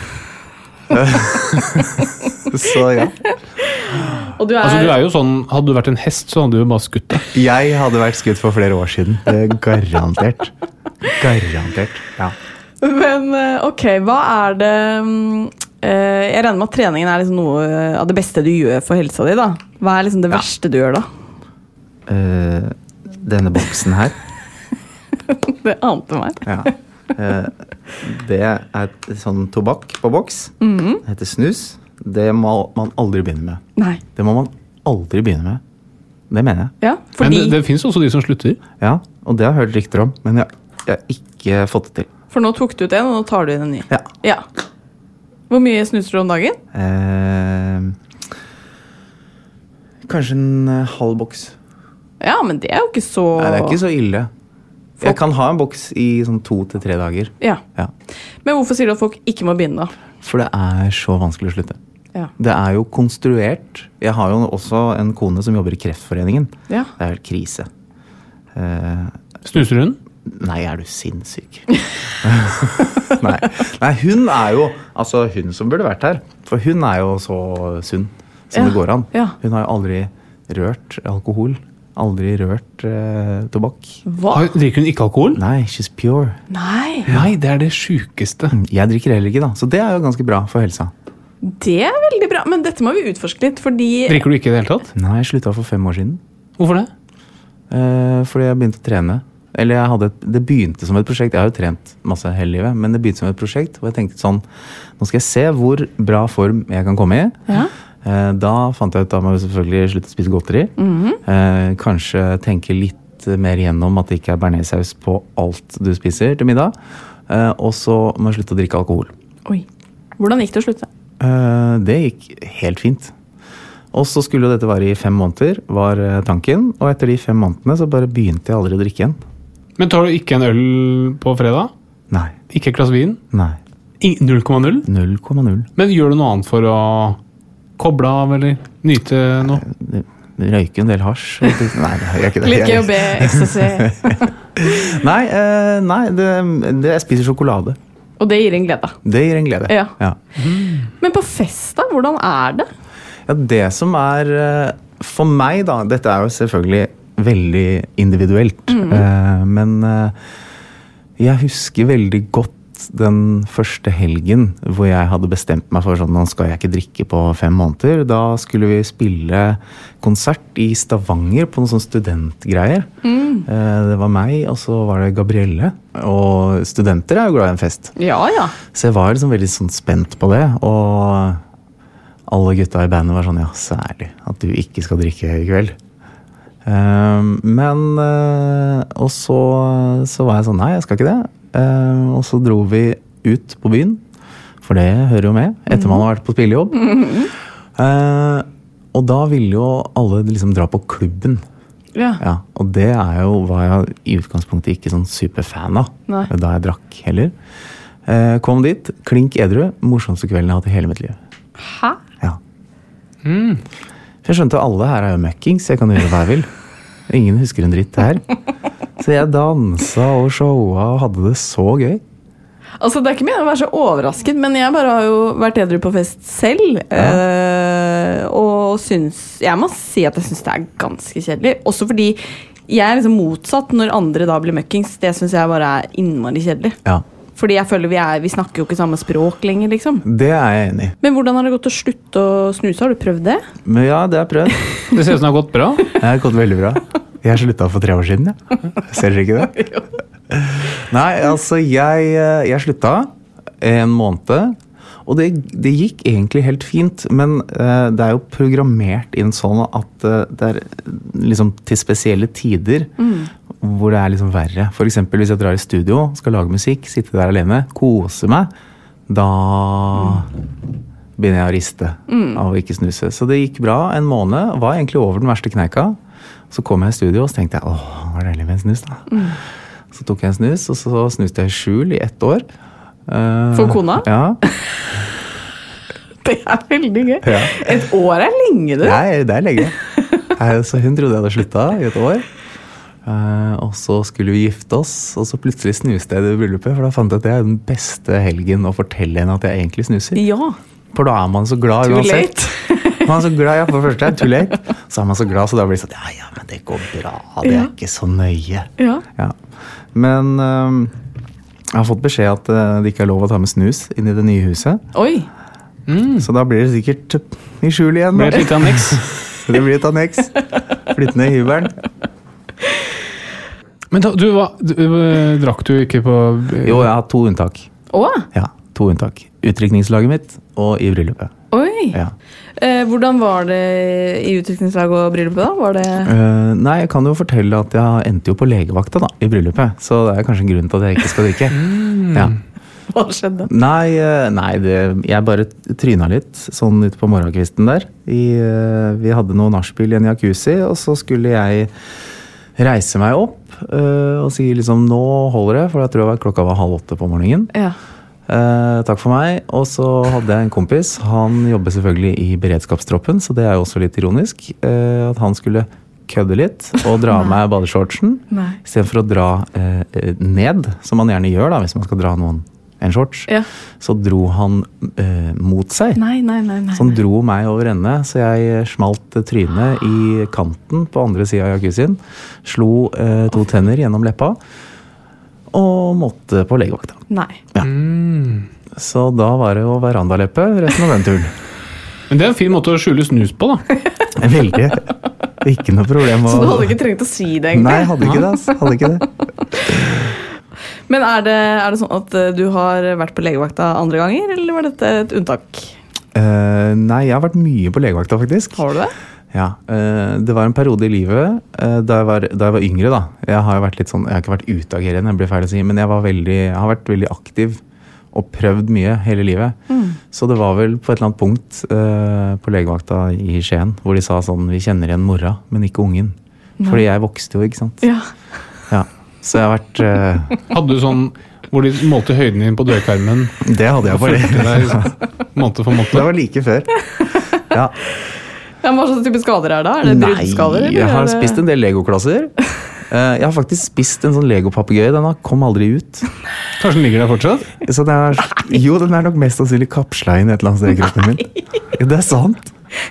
Så ja. Og du er... Altså, du er jo sånn, hadde du vært en hest, så hadde du jo bare skutt det. Jeg hadde vært skutt for flere år siden. Det er garantert. Garantert, ja. Men ok, hva er det... Jeg regner med at treningen er liksom noe av det beste du gjør for helsa di, da. Hva er liksom det verste ja. du gjør da? Uh, denne boksen her. Det ante meg. Ja. Uh, det er sånn tobakk på boks. Mm-hmm. Det heter snus. Det må man aldri begynne med. Nei. Det må man aldri begynne med. Det mener jeg. Ja, fordi... Men det, det finnes også de som slutter. Ja, og det har jeg hørt rykter om. Men jeg, jeg har ikke fått det til. For nå tok du ut en, og nå tar du inn en ny. Ja. Ja. Hvor mye snuser du om dagen? Eh, kanskje en uh, halv boks. Ja, men det er jo ikke så... Nei, det er ikke så ille. Folk... Jeg kan ha en boks i sånn to til tre dager. Ja. Ja. Men hvorfor sier du at folk ikke må begynne da? For det er så vanskelig å slutte. Ja. Det er jo konstruert. Jeg har jo også en kone som jobber i Kreftforeningen. Ja. Det er helt krise. Eh, Snuser hun? Nei, er du sinnssyk? Nei. Nei, hun er jo altså hun som burde vært her. For hun er jo så sunn som ja. det går an. Ja. Hun har jo aldri rørt alkohol. Aldri rørt eh, tobakk. Hva? Drikker hun ikke alkohol? Nei, she's pure. Nei. Nei, det er det sykeste. Jeg drikker heller ikke da, så det er jo ganske bra for helsa. Det er veldig bra, men dette må vi utforske litt, fordi... Drikker du ikke i det hele tatt? Nei, jeg sluttet for fem år siden. Hvorfor det? Eh, fordi jeg begynte å trene. Eller jeg hadde et, det begynte som et prosjekt. Jeg har jo trent masse hele livet, men det begynte som et prosjekt, og jeg tenkte sånn, nå skal jeg se hvor bra form jeg kan komme i. Ja. Eh, da fant jeg ut, da må jeg selvfølgelig slutte å spise godteri. Mm-hmm. eh, kanskje tenke litt mer gjennom at det ikke er bearnéssaus på alt du spiser til middag. Eh, og så må jeg slutte å drikke alkohol. Oi. Hvordan gikk det å slutte? Eh, det gikk helt fint. Og så skulle dette være i fem måneder, var tanken. Og etter de fem månedene så bare begynte jeg aldri å drikke igjen. Men tar du ikke en øl på fredag? Nei. Ikke et glass vin? Nei. null komma null? null komma null. Men gjør du noe annet for å koble av, eller nyte noe? Røyke en del hasj. Nei, det gjør jeg ikke det. Litt G H B, ecstasy. Nei, eh, nei det, det, jeg spiser sjokolade. Og det gir en glede? Det gir en glede, ja. ja. Mm. Men på fest da, hvordan er det? Ja, det som er for meg da, dette er jo selvfølgelig veldig individuelt, mm. uh, men uh, jeg husker veldig godt den første helgen hvor jeg hadde bestemt meg for sånn, nå skal jeg ikke drikke på fem måneder. Da skulle vi spille konsert i Stavanger på noen sånne studentgreier. Mm. Uh, det var meg, og så var det Gabrielle. Og studenter er jo glad i en fest. Ja, ja. Så jeg var liksom veldig sånn spent på det, og alle gutta i bandet var sånn, ja, særlig at du ikke skal drikke i kveld. Uh, men uh, og så, så var jeg sånn, nei, jeg skal ikke det. Uh, og så dro vi ut på byen, for det hører jo med, etter man har vært på spillejobb. Mm-hmm. Uh, og da ville jo alle liksom dra på klubben. Ja. Ja, og det er jo, var jeg i utgangspunktet ikke sånn superfan av, nei. Da jeg drakk heller. Uh, kom dit, klink edru, morsomste kvelden jeg har hatt i hele mitt liv. Hæ? Ja. Mm. For jeg skjønte alle her er jo møkkings, jeg kan gjøre hva jeg vil. Ingen husker en dritt her. Så jeg dansa og showa og hadde det så gøy. Altså, det er ikke mye å være så overrasket, men jeg bare har jo vært edru på fest selv. Ja. Øh, og syns, jeg må si at jeg synes det er ganske kjedelig. Også fordi jeg er liksom motsatt når andre da blir møkkings. Det synes jeg bare er innmari kjedelig. Ja, Fordi jeg føler vi, er, vi snakker jo ikke samme språk lenger, liksom. Det er jeg enig i. Men hvordan har det gått å slutte å snuse? Har du prøvd det? Men ja, det har jeg prøvd. Det ser ut som det har gått bra. Det har gått veldig bra. Jeg slutta for tre år siden, ja. Ser dere ikke det? Nei, altså, jeg, jeg slutta en måned, og det, det gikk egentlig helt fint, men uh, det er jo programmert inn sånn at uh, det er liksom til spesielle tider mm. hvor det er liksom verre. For eksempel hvis jeg drar i studio, skal lage musikk, sitte der alene, kose meg, da mm. begynner jeg å riste mm. av å ikke snuse. Så det gikk bra en måned, var egentlig over den verste kneika. Så kom jeg i studio, og så tenkte jeg, åh, hva er deilig med en snus da? Mm. Så tok jeg en snus, og så snuste jeg i skjul i ett år. Uh, For kona? Ja. Det er veldig gøy. Ja. Et år er lenge, du. Nei, det er lenge. Så hun trodde jeg hadde sluttet i et år. Uh, og så skulle vi gifte oss, og så plutselig snuste jeg det i bryllupet, for da fant jeg at det er den beste helgen å fortelle henne at jeg egentlig snuser. Ja. For da er man så glad too uansett. Man er så glad, ja, for det første er too late. Så er man så glad, så da blir det sånn, ja, ja, men det går bra, det er ja. ikke så nøye. Ja. Ja. Men uh, jeg har fått beskjed at uh, det ikke er lov å ta med snus inn i det nye huset. Oi! Mm. Så da blir det sikkert i skjul igjen. Det blir et litt anneks. Det blir et anneks. Flytt ned i hybelen. Men da, du, var, du, drakk du ikke på... Jo, jeg har to unntak. Åh? Ja, to unntak. Utdrikningslaget mitt og i bryllupet. Oi! Ja. Eh, hvordan var det i utdrikningslaget og bryllupet da? Var det... Uh, nei, jeg kan jo fortelle at jeg endte jo på legevakta da, i bryllupet. Så det er kanskje en grunn til at jeg ikke skal drikke. Mm. Ja. Hva skjedde? Nei, nei det, jeg bare tryna litt, sånn ute på morgenkvisten der. I, uh, vi hadde noe nachspiel i en jacuzzi, og så skulle jeg reise meg opp uh, og si liksom, nå holder det, for jeg tror jeg klokka var halv åtte på morgenen. Ja. Uh, takk for meg. Og så hadde jeg en kompis, han jobber selvfølgelig i beredskapstroppen, så det er jo også litt ironisk, uh, at han skulle kødde litt og dra av meg badeshortsen, i stedet for å dra uh, ned, som man gjerne gjør da, hvis man skal dra noen en shorts, ja. Så dro han uh, mot seg. Nei, nei, nei, nei. Så han dro meg over ende, så jeg smalt trynet i kanten på andre siden av jacuzzien, slo uh, to tenner gjennom leppa, og måtte på legevakta. Nei. Ja. Mm. Så da var det jo verandaleppe resten av den turen. Men det er en fin måte å skjule snus på, da. Veldig. Ikke noe problem. Å... Så du hadde ikke trengt å si det, egentlig? Nei, hadde ikke det. Altså. Hadde ikke det. Men er det, er det sånn at du har vært på legevakta andre ganger, eller var dette et unntak? Uh, nei, jeg har vært mye på legevakta, faktisk. Har du det? Ja, uh, det var en periode i livet uh, da, jeg var, da jeg var yngre da. Jeg har jo vært litt sånn, jeg har ikke vært utagerende, jeg blir feil å si, men jeg, var veldig, jeg har vært veldig aktiv og prøvd mye hele livet. Mm. Så det var vel på et eller annet punkt uh, på legevakta i Skien, hvor de sa sånn, vi kjenner igjen mora, men ikke ungen. Nei. Fordi jeg vokste jo, ikke sant? Ja. Ja. Så jeg har vært... Uh... Hadde du sånn, hvor de målte høyden din på dørkarmen? Det hadde jeg for det. Måte for måte. Det var like før. Ja. Ja, hva slags type skader er det? Er det bruddskader? Nei, jeg har spist en del legoklosser. Uh, jeg har faktisk spist en sånn legopapegøye. Den kom aldri ut. Kanskje den ligger der fortsatt? Så den er, jo, den er nok mest sannsynlig kapsla inn et eller annet sted i kroppen min. Det er sant.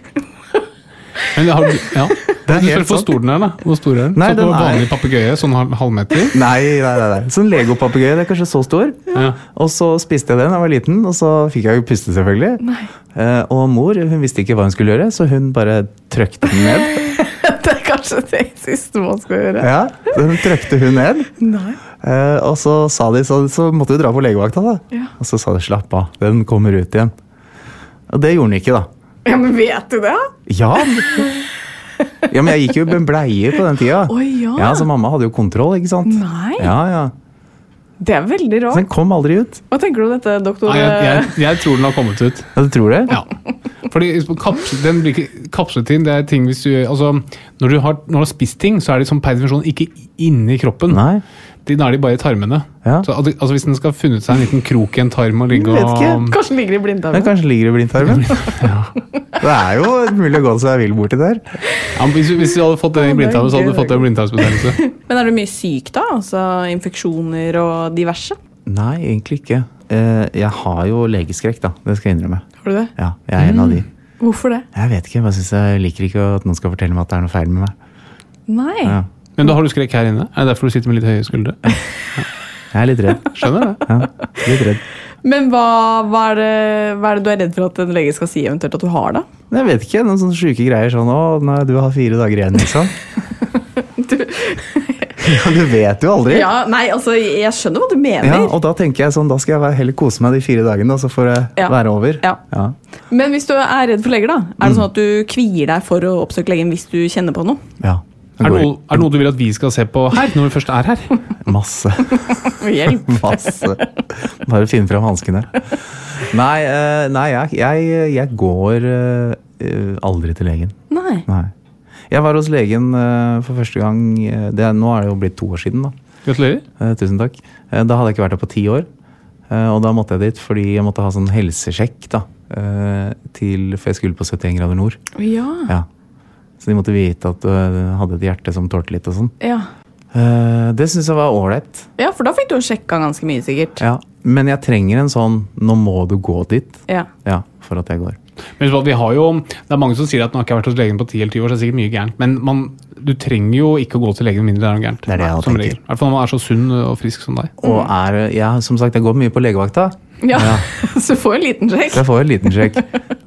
Men har du, ja. Det er helt for stor den er da. Hvor stor er den? Nei, så på vanlig papegøye, sånn halvmeter? Nei, nei, nei, nei. Sånn legopapegøye, det er kanskje så stor. Ja. Og så spiste jeg den da jeg var liten, og så fikk jeg jo puste selvfølgelig. Eh, og mor, hun visste ikke hva hun skulle gjøre, så hun bare trøkte den ned. Det er kanskje det siste man skal gjøre. Ja, så hun trøkte hun ned. Nei. Eh, og så sa de, så, så måtte vi dra på legevakta da. Ja. Og så sa de, slapp av, den kommer ut igjen. Og det gjorde den ikke da. Ja, men vet du det? Ja, ja, men jeg gikk jo med bleier på den tida. Oi, ja. Ja, så mamma hadde jo kontroll, ikke sant? Nei. Ja, ja. Det er veldig rart. Så den kom aldri ut. Hva tenker du om dette, doktor? Nei, jeg, jeg, jeg tror den har kommet ut. Ja, du tror det? Ja. Fordi kapsel, den blir ikke kapslet inn, det er ting hvis du, altså, når du har, når du har spist ting, så er det som per definisjon ikke inni kroppen. Nei. De, da er de bare i tarmene. Ja. Så, altså hvis den skal ha funnet seg en liten krok i en tarm og ligge og... Kanskje ligger i blindtarmen. Men kanskje ligger i blindtarmen. Ja. Det er jo mulig å gå så jeg vil borti der. Ja, hvis, hvis du hadde fått den i blindtarmen, så hadde du fått en blindtarmsbetennelse. Men er du mye syk da? Altså infeksjoner og diverse? Nei, egentlig ikke. Jeg har jo legeskrekk da, det skal jeg innrømme. Har du det? Ja, jeg er en av de. Hvorfor det? Jeg vet ikke, jeg bare synes jeg liker ikke at noen skal fortelle meg at det er noe feil med meg. Nei. Ja. Men da har du skrekk her inne? Er det derfor du sitter med litt høye skuldre? Ja. Jeg er litt redd. Skjønner det. Ja, litt redd. Men hva, hva, er det, hva er det du er redd for at en lege skal si eventuelt at du har da? Jeg vet ikke, noen sånne syke greier sånn, å, nei, du har fire dager igjen, liksom. du... Ja, du vet jo aldri. Ja, nei, altså, jeg skjønner hva du mener. Ja, og da tenker jeg sånn, da skal jeg heller kose meg de fire dagene, og så får det ja. være over. Ja. Ja. Men hvis du er redd for leger da, er det sånn at du kvier deg for å oppsøke legen hvis du kjenner på noe? Ja. Er det, noe, er det noe du vil at vi skal se på her, når vi først er her? Masse. Hjelp. Masse. Bare finne frem hanskene. Nei, uh, nei jeg, jeg, jeg går uh, aldri til legen. Nei. Nei. Jeg var hos legen uh, for første gang, uh, det er, nå er det jo blitt to år siden da. Gratulerer. Uh, tusen takk. Uh, da hadde jeg ikke vært der på ti år, uh, og da måtte jeg dit fordi jeg måtte ha sånn helsesjekk da, uh, til, for jeg skulle på syttien grader nord. Ja. Ja. Så de måtte vite at du hadde et hjerte som tålte litt og sånn. Ja. Uh, det synes jeg var ålreit. Ja, for da fikk du sjekka ganske mye sikkert. Ja, men jeg trenger en sånn, nå må du gå dit. Ja. Ja, for at jeg går. Men vi har jo, det er mange som sier at nå har ikke jeg vært hos legen på ti eller ti år, så er det sikkert mye gærent. Men man, du trenger jo ikke å gå til legen mindre det er noe gærent. Det er det jeg som tenker. regel. I hvert fall når man er så sunn og frisk som deg. Og er, ja, som sagt, jeg går mye på legevakta. Ja, ja. Så får jeg en liten sjekk. Jeg får en liten sjekk.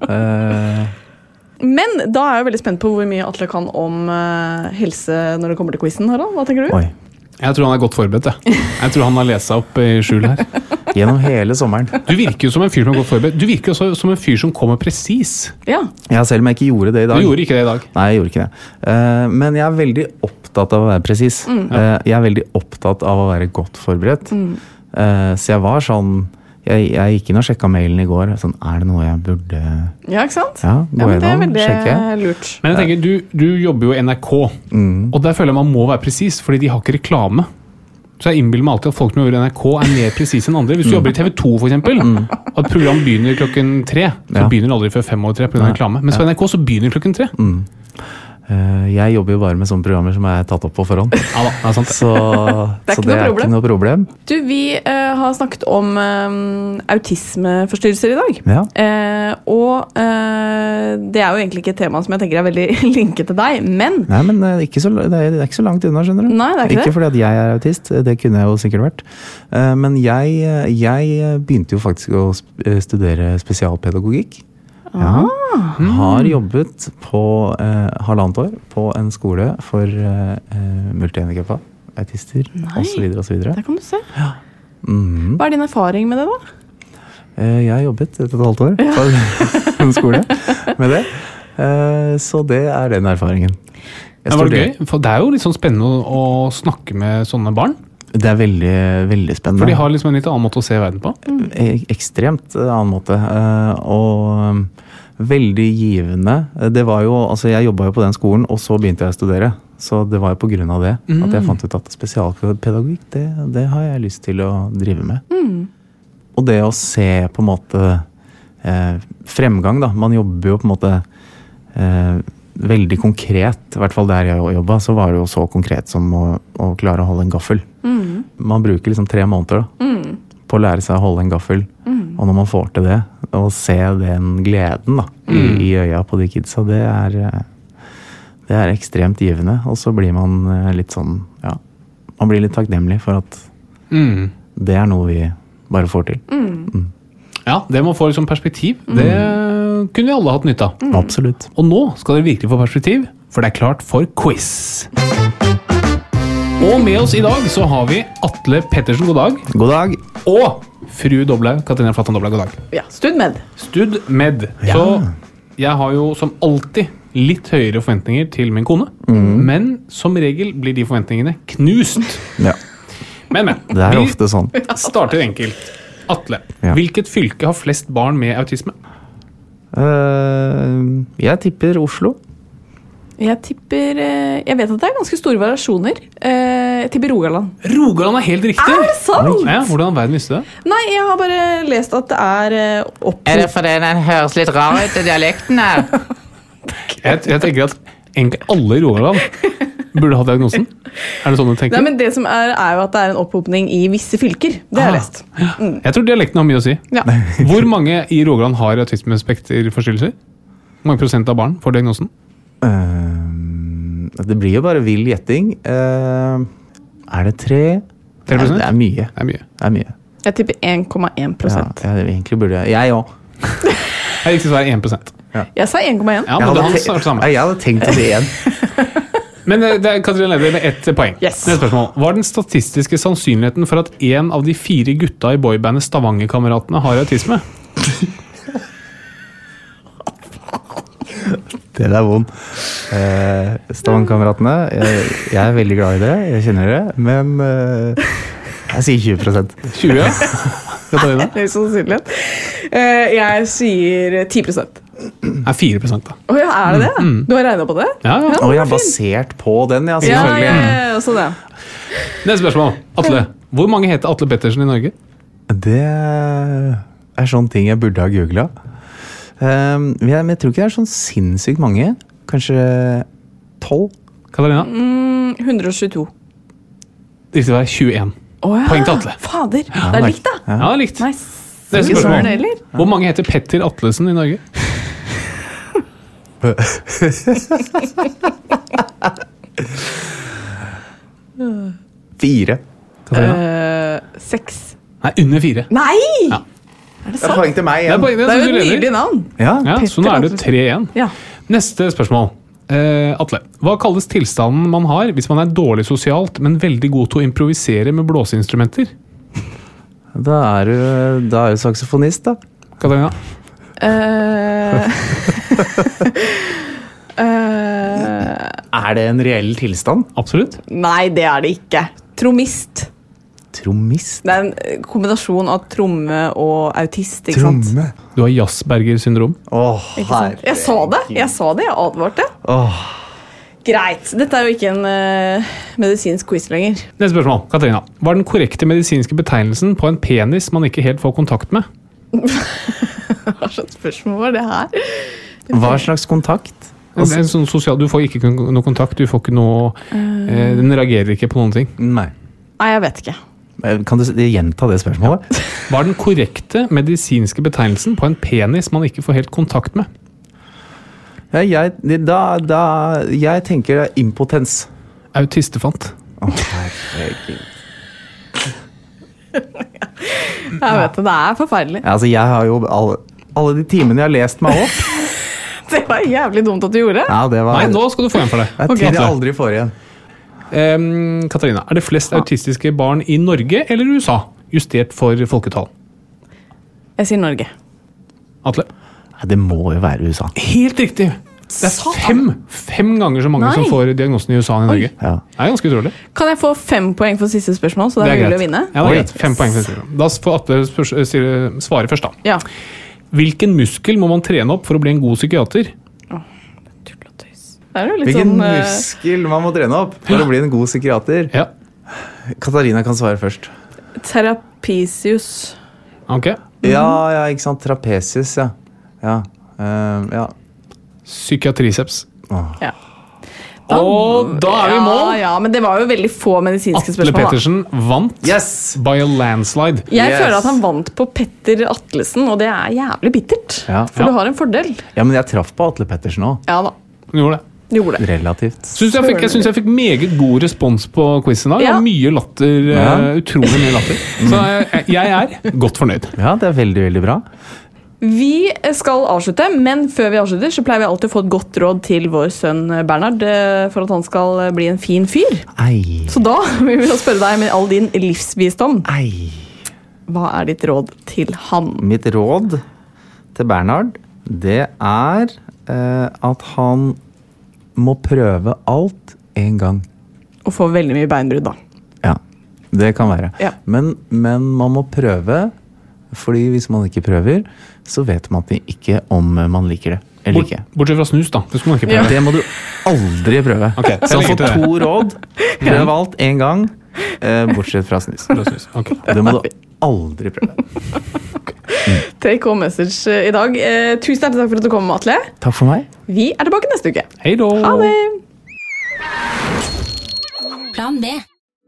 uh, Men da er jeg veldig spent på hvor mye Atle kan om uh, helse når det kommer til quizen, Harald. Hva tenker du? Oi. Jeg tror han er godt forberedt, jeg. Jeg tror han har lest seg opp i skjul her. Gjennom hele sommeren. Du virker jo som en fyr som er godt forberedt. Du virker også som en fyr som kommer presis. Ja. Ja, selv om jeg ikke gjorde det i dag. Du gjorde ikke det i dag. Nei, jeg gjorde ikke det. Uh, men jeg er veldig opptatt av å være presis. Mm. Uh, jeg er veldig opptatt av å være godt forberedt. Mm. Uh, så jeg var sånn... Jeg, jeg gikk inn og sjekket mailen i går. Sånn, er det noe jeg burde... Ja, ikke sant? Ja, gå ja, men det er gjennom, veldig sjekke. lurt. Men jeg tenker, du, du jobber jo i N R K, mm. og der føler jeg man må være presis, fordi de har ikke reklame. Så jeg innbiller meg alltid at folk som jobber i N R K er mer presis enn andre. Hvis du mm. jobber i T V to for eksempel, mm. og et program begynner klokken tre, så ja. begynner det aldri før fem over tre på grunn av reklame. Mens på N R K så begynner det klokken tre. Mm. Uh, jeg jobber jo bare med sånne programmer som er tatt opp på forhånd. Ja, da, det er sant. Så det er, så det er ikke noe problem. Du, vi uh, har snakket om uh, autismeforstyrrelser i dag. Ja. Uh, og uh, det er jo egentlig ikke et tema som jeg tenker er veldig linket til deg, men... Nei, men uh, ikke så, det, er, det er ikke så langt unna, skjønner du. Nei, det er ikke, ikke det. Fordi at jeg er autist, det kunne jeg jo sikkert vært. Uh, men jeg, jeg begynte jo faktisk å studere spesialpedagogikk. Ja, har jobbet på eh, halvannet år på en skole for eh, multihandicappa, autister, og så videre og så videre. Der kan du se. Ja. Mm-hmm. Hva er din erfaring med det da? Eh, jeg har jobbet et og et halvt år ja. på en skole med det, eh, så det er den erfaringen. Det var gøy, for det er jo litt sånn spennende å, å snakke med sånne barn. Det er veldig, veldig spennende. For de har liksom en litt annen måte å se verden på. Mm. Ekstremt annen måte, og veldig givende. Det var jo, altså jeg jobbet jo på den skolen, og så begynte jeg å studere. Så det var jo på grunn av det, mm. at jeg fant ut at spesialpedagogikk, det, det har jeg lyst til å drive med. Mm. Og det å se på en måte eh, fremgang da, man jobber jo på en måte eh, veldig konkret, i hvert fall der jeg jobbet, så var det jo så konkret som å, å klare å holde en gaffel. Mm. Man bruker liksom tre måneder da, mm. på å lære seg å holde en gaffel, mm. og når man får til det, og se den gleden da, i, mm. i øya på de kidsa, det er, det er ekstremt givende, og så blir man litt sånn, ja, man blir litt takknemlig for at mm. det er noe vi bare får til. Mm. Mm. Ja, det må få liksom perspektiv, det mm. kunne vi alle hatt nytte av. Mm. Absolutt. Og nå skal dere virkelig få perspektiv, for det er klart for quiz. Og med oss i dag så har vi Atle Pettersen, god dag. God dag. Og fru Doblaug, Katrine Flatland Doblaug, god dag. Ja, stud med. Stud med. Ja. Så jeg har jo som alltid litt høyere forventninger til min kone, mm. men som regel blir de forventningene knust. Ja. Men, men. Det er ofte sånn. Vi starter enkelt. Atle, ja. hvilket fylke har flest barn med autisme? Uh, jeg tipper Oslo. Jeg tipper Jeg vet at det er ganske store variasjoner. Jeg tipper Rogaland. Rogaland er helt riktig! Er det sant? Ja, hvordan verden visste det? Nei, jeg har bare lest at det er opp... Er det fordi den høres litt rar ut, dialekten her? jeg, jeg tenker at egentlig alle i Rogaland burde ha diagnosen. Er det sånn du tenker? Nei, men det som er, er jo at det er en opphopning i visse fylker. Det har jeg lest. Mm. Jeg tror dialekten har mye å si. Ja. Hvor mange i Rogaland har autismespekterforstyrrelser? Hvor mange prosent av barn får diagnosen? Uh, det blir jo bare vill gjetting. Uh, er det tre? tre prosent? Det er mye. Det er mye. Det er mye. Jeg tipper en komma en prosent. Ja, jeg, egentlig burde jeg. Jeg òg. Jeg riktig svar er én prosent. Ja. Jeg sa en komma en. Ja, men det er hans samme. Jeg hadde tenkt på det igjen. Men det er Katrine leder med ett poeng. Yes. Neste spørsmål. Hva er den statistiske sannsynligheten for at en av de fire gutta i boybandet Stavanger-kameratene har autisme? Det er vond. Eh, Stavanger-kameratene, jeg, jeg er veldig glad i dere, jeg kjenner dere, men eh, jeg sier tjue prosent. tjue? Katarina? Høy sannsynlighet. Eh, jeg sier ti prosent. Det er fire prosent da. Åja, er det det? Mm. Du har regnet på det? Ja, ja. Og jeg er basert på den, ja, Ja, selvfølgelig. ja, ja, også det. Neste spørsmål. Atle. Hvor mange heter Atle Pettersen i Norge? Det er sånne ting jeg burde ha googlet. Um, jeg, men jeg tror ikke det er sånn sinnssykt mange. Kanskje tolv? Katarina? Mm, hundre og tjueto. Riktig svar er tjueen. Åja, Poeng til Atle. fader. Det er likt da. Ja, det er likt. Nice. Neste Ikke spørsmål. søren heller. Hvor mange heter Petter Atlesen i Norge? Fire. Katarina? Eh, seks. Nei, under fire. Nei! Ja. Er det Det er sant? poeng til meg Det er, igjen. poeng, det Det er er så jo du et leder. nydelig navn. Ja. Ja, så nå er det tre igjen. Ja. Neste spørsmål. Eh, Atle, hva kalles tilstanden man har hvis man er dårlig sosialt, men veldig god til å improvisere med blåseinstrumenter? Da er du, da er du saksofonist, da. Katarina? Eh, eh, Er det en reell tilstand? Absolutt. nei, det er det ikke. Trommist. Trommist? Det er en kombinasjon av tromme og autist, ikke sant? Tromme? Du har Jassberger syndrom. Åh, Ikke sant? Jeg sa det, jeg sa det, jeg advarte. Åh. Greit, dette er jo ikke en uh, medisinsk quiz lenger. Neste spørsmål. Katarina. Hva er den korrekte medisinske betegnelsen på en penis man ikke helt får kontakt med? Hva slags spørsmål var det her? Hva slags kontakt? En, en sånn sosial, du får ikke kon- noe kontakt, du får ikke noe eh, Den reagerer ikke på noen ting. Nei. Nei, jeg vet ikke. Kan du s- gjenta det spørsmålet? Hva er den korrekte medisinske betegnelsen på en penis man ikke får helt kontakt med? Ja, jeg, da, da, jeg tenker det er impotens. Autistefant. Å, herregud. Jeg vet det, det er forferdelig. Ja, altså, jeg har jo alle, alle de timene jeg har lest meg opp. Det var jævlig dumt at du gjorde det. Ja, det var Nei, nå skal du få igjen for det. det er tid jeg aldri får igjen. Um, Katarina, er det flest autistiske barn i Norge eller U S A? Justert for folketall. Jeg sier Norge. Atle? Nei, det må jo være U S A. Helt riktig! Det er fem, fem ganger så mange Nei. som får diagnosen i U S A enn i Norge. Ja. Det er ganske utrolig. Kan jeg få fem poeng for siste spørsmål, så det er, mulig å vinne? Ja, det er Oi. greit. Fem poeng for siste spørsmål. Da får Atle spørs- si- svare først, da. Ja. Hvilken muskel må man trene opp for å bli en god psykiater? Tull og tøys. Det er jo litt Hvilken sånn... eh, muskel man må trene opp for å bli en god psykiater? Ja, Katarina kan svare først. Terapisius. ok. Ja, ja, ikke sant. Trapesius, ja. Ja. ehm, ja. Psykiatriceps. Ja. Og da er vi i mål! Ja, ja, men det var jo veldig få medisinske Atle spørsmål. da. Pettersen vant Yes! by a landslide. Jeg Yes. føler at han vant på Petter Atlesen, og det er jævlig bittert. Ja. For Ja. du har en fordel. Ja, men jeg traff på Atle Pettersen òg. Ja da, Hun gjorde det. du gjorde det. Relativt. Synes jeg, fikk, jeg synes jeg fikk meget god respons på quizen i dag. Ja. Og mye latter. Ja. eh, Utrolig mye latter. Så jeg, jeg er godt fornøyd. Ja, det er veldig, veldig bra. Vi skal avslutte, men før vi avslutter så pleier vi alltid å få et godt råd til vår sønn Bernhard eh, for at han skal bli en fin fyr. Ei. Så da vil vi spørre deg med all din livsvisdom. Ei. Hva er ditt råd til han? Mitt råd til Bernhard, det er eh, at han må prøve alt en gang. Og få veldig mye beinbrudd, da. Ja, det kan være. Ja. Men, men man må prøve, fordi hvis man ikke prøver, så vet man ikke om man liker det eller Bort, ikke. bortsett fra snus, da. Det skulle man ikke prøve. Det må du aldri prøve. Ok, så han jeg får legger til to råd. Prøv alt en gang, eh, bortsett fra snus. Fra snus. Ok. Det må du aldri prøve. Take home message eh, i dag. Eh, tusen hjertelig takk for at du kom, Atle. Takk for meg. Vi er tilbake neste uke. Hei då! Ha det! Plan B.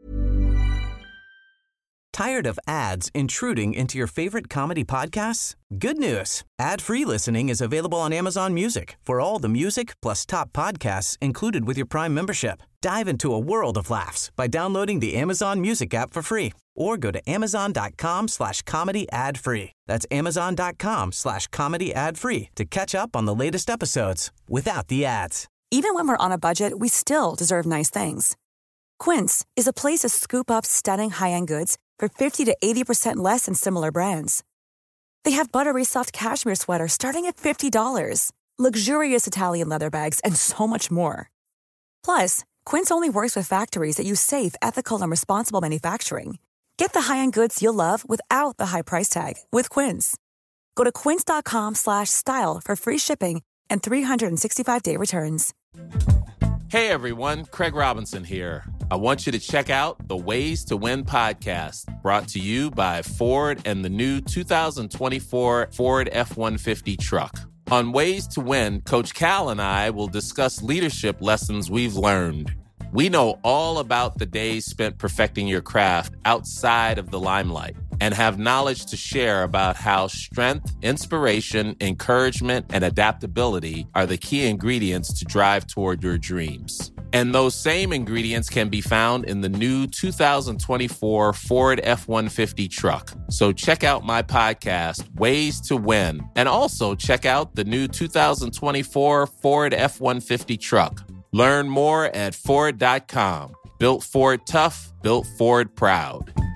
Tired of ads intruding into your favorite comedy podcasts? Good news. Ad-free listening is available on Amazon Music for all the music plus top podcasts included with your Prime membership. Dive into a world of laughs by downloading the Amazon Music app for free or go to amazon.com slash comedy ad free. That's amazon.com slash comedy ad free to catch up on the latest episodes without the ads. Even when we're on a budget, we still deserve nice things. Quince is a place to scoop up stunning high-end goods for fifty to eighty percent less than similar brands. They have buttery soft cashmere sweaters starting at fifty dollars, luxurious Italian leather bags, and so much more. Plus, Quince only works with factories that use safe, ethical, and responsible manufacturing. Get the high-end goods you'll love without the high price tag with Quince. Go to quince.com slash style for free shipping and three sixty-five day returns. Hey everyone, Craig Robinson here. I want you to check out the Ways to Win podcast, brought to you by Ford and the new two thousand twenty-four Ford F one fifty truck. On Ways to Win, Coach Cal and I will discuss leadership lessons we've learned. We know all about the days spent perfecting your craft outside of the limelight and have knowledge to share about how strength, inspiration, encouragement, and adaptability are the key ingredients to drive toward your dreams. And those same ingredients can be found in the new two thousand twenty-four Ford F one fifty truck. So check out my podcast, Ways to Win, and also check out the new two thousand twenty-four Ford F one fifty truck. Learn more at Ford dot com. Built Ford tough, built Ford proud.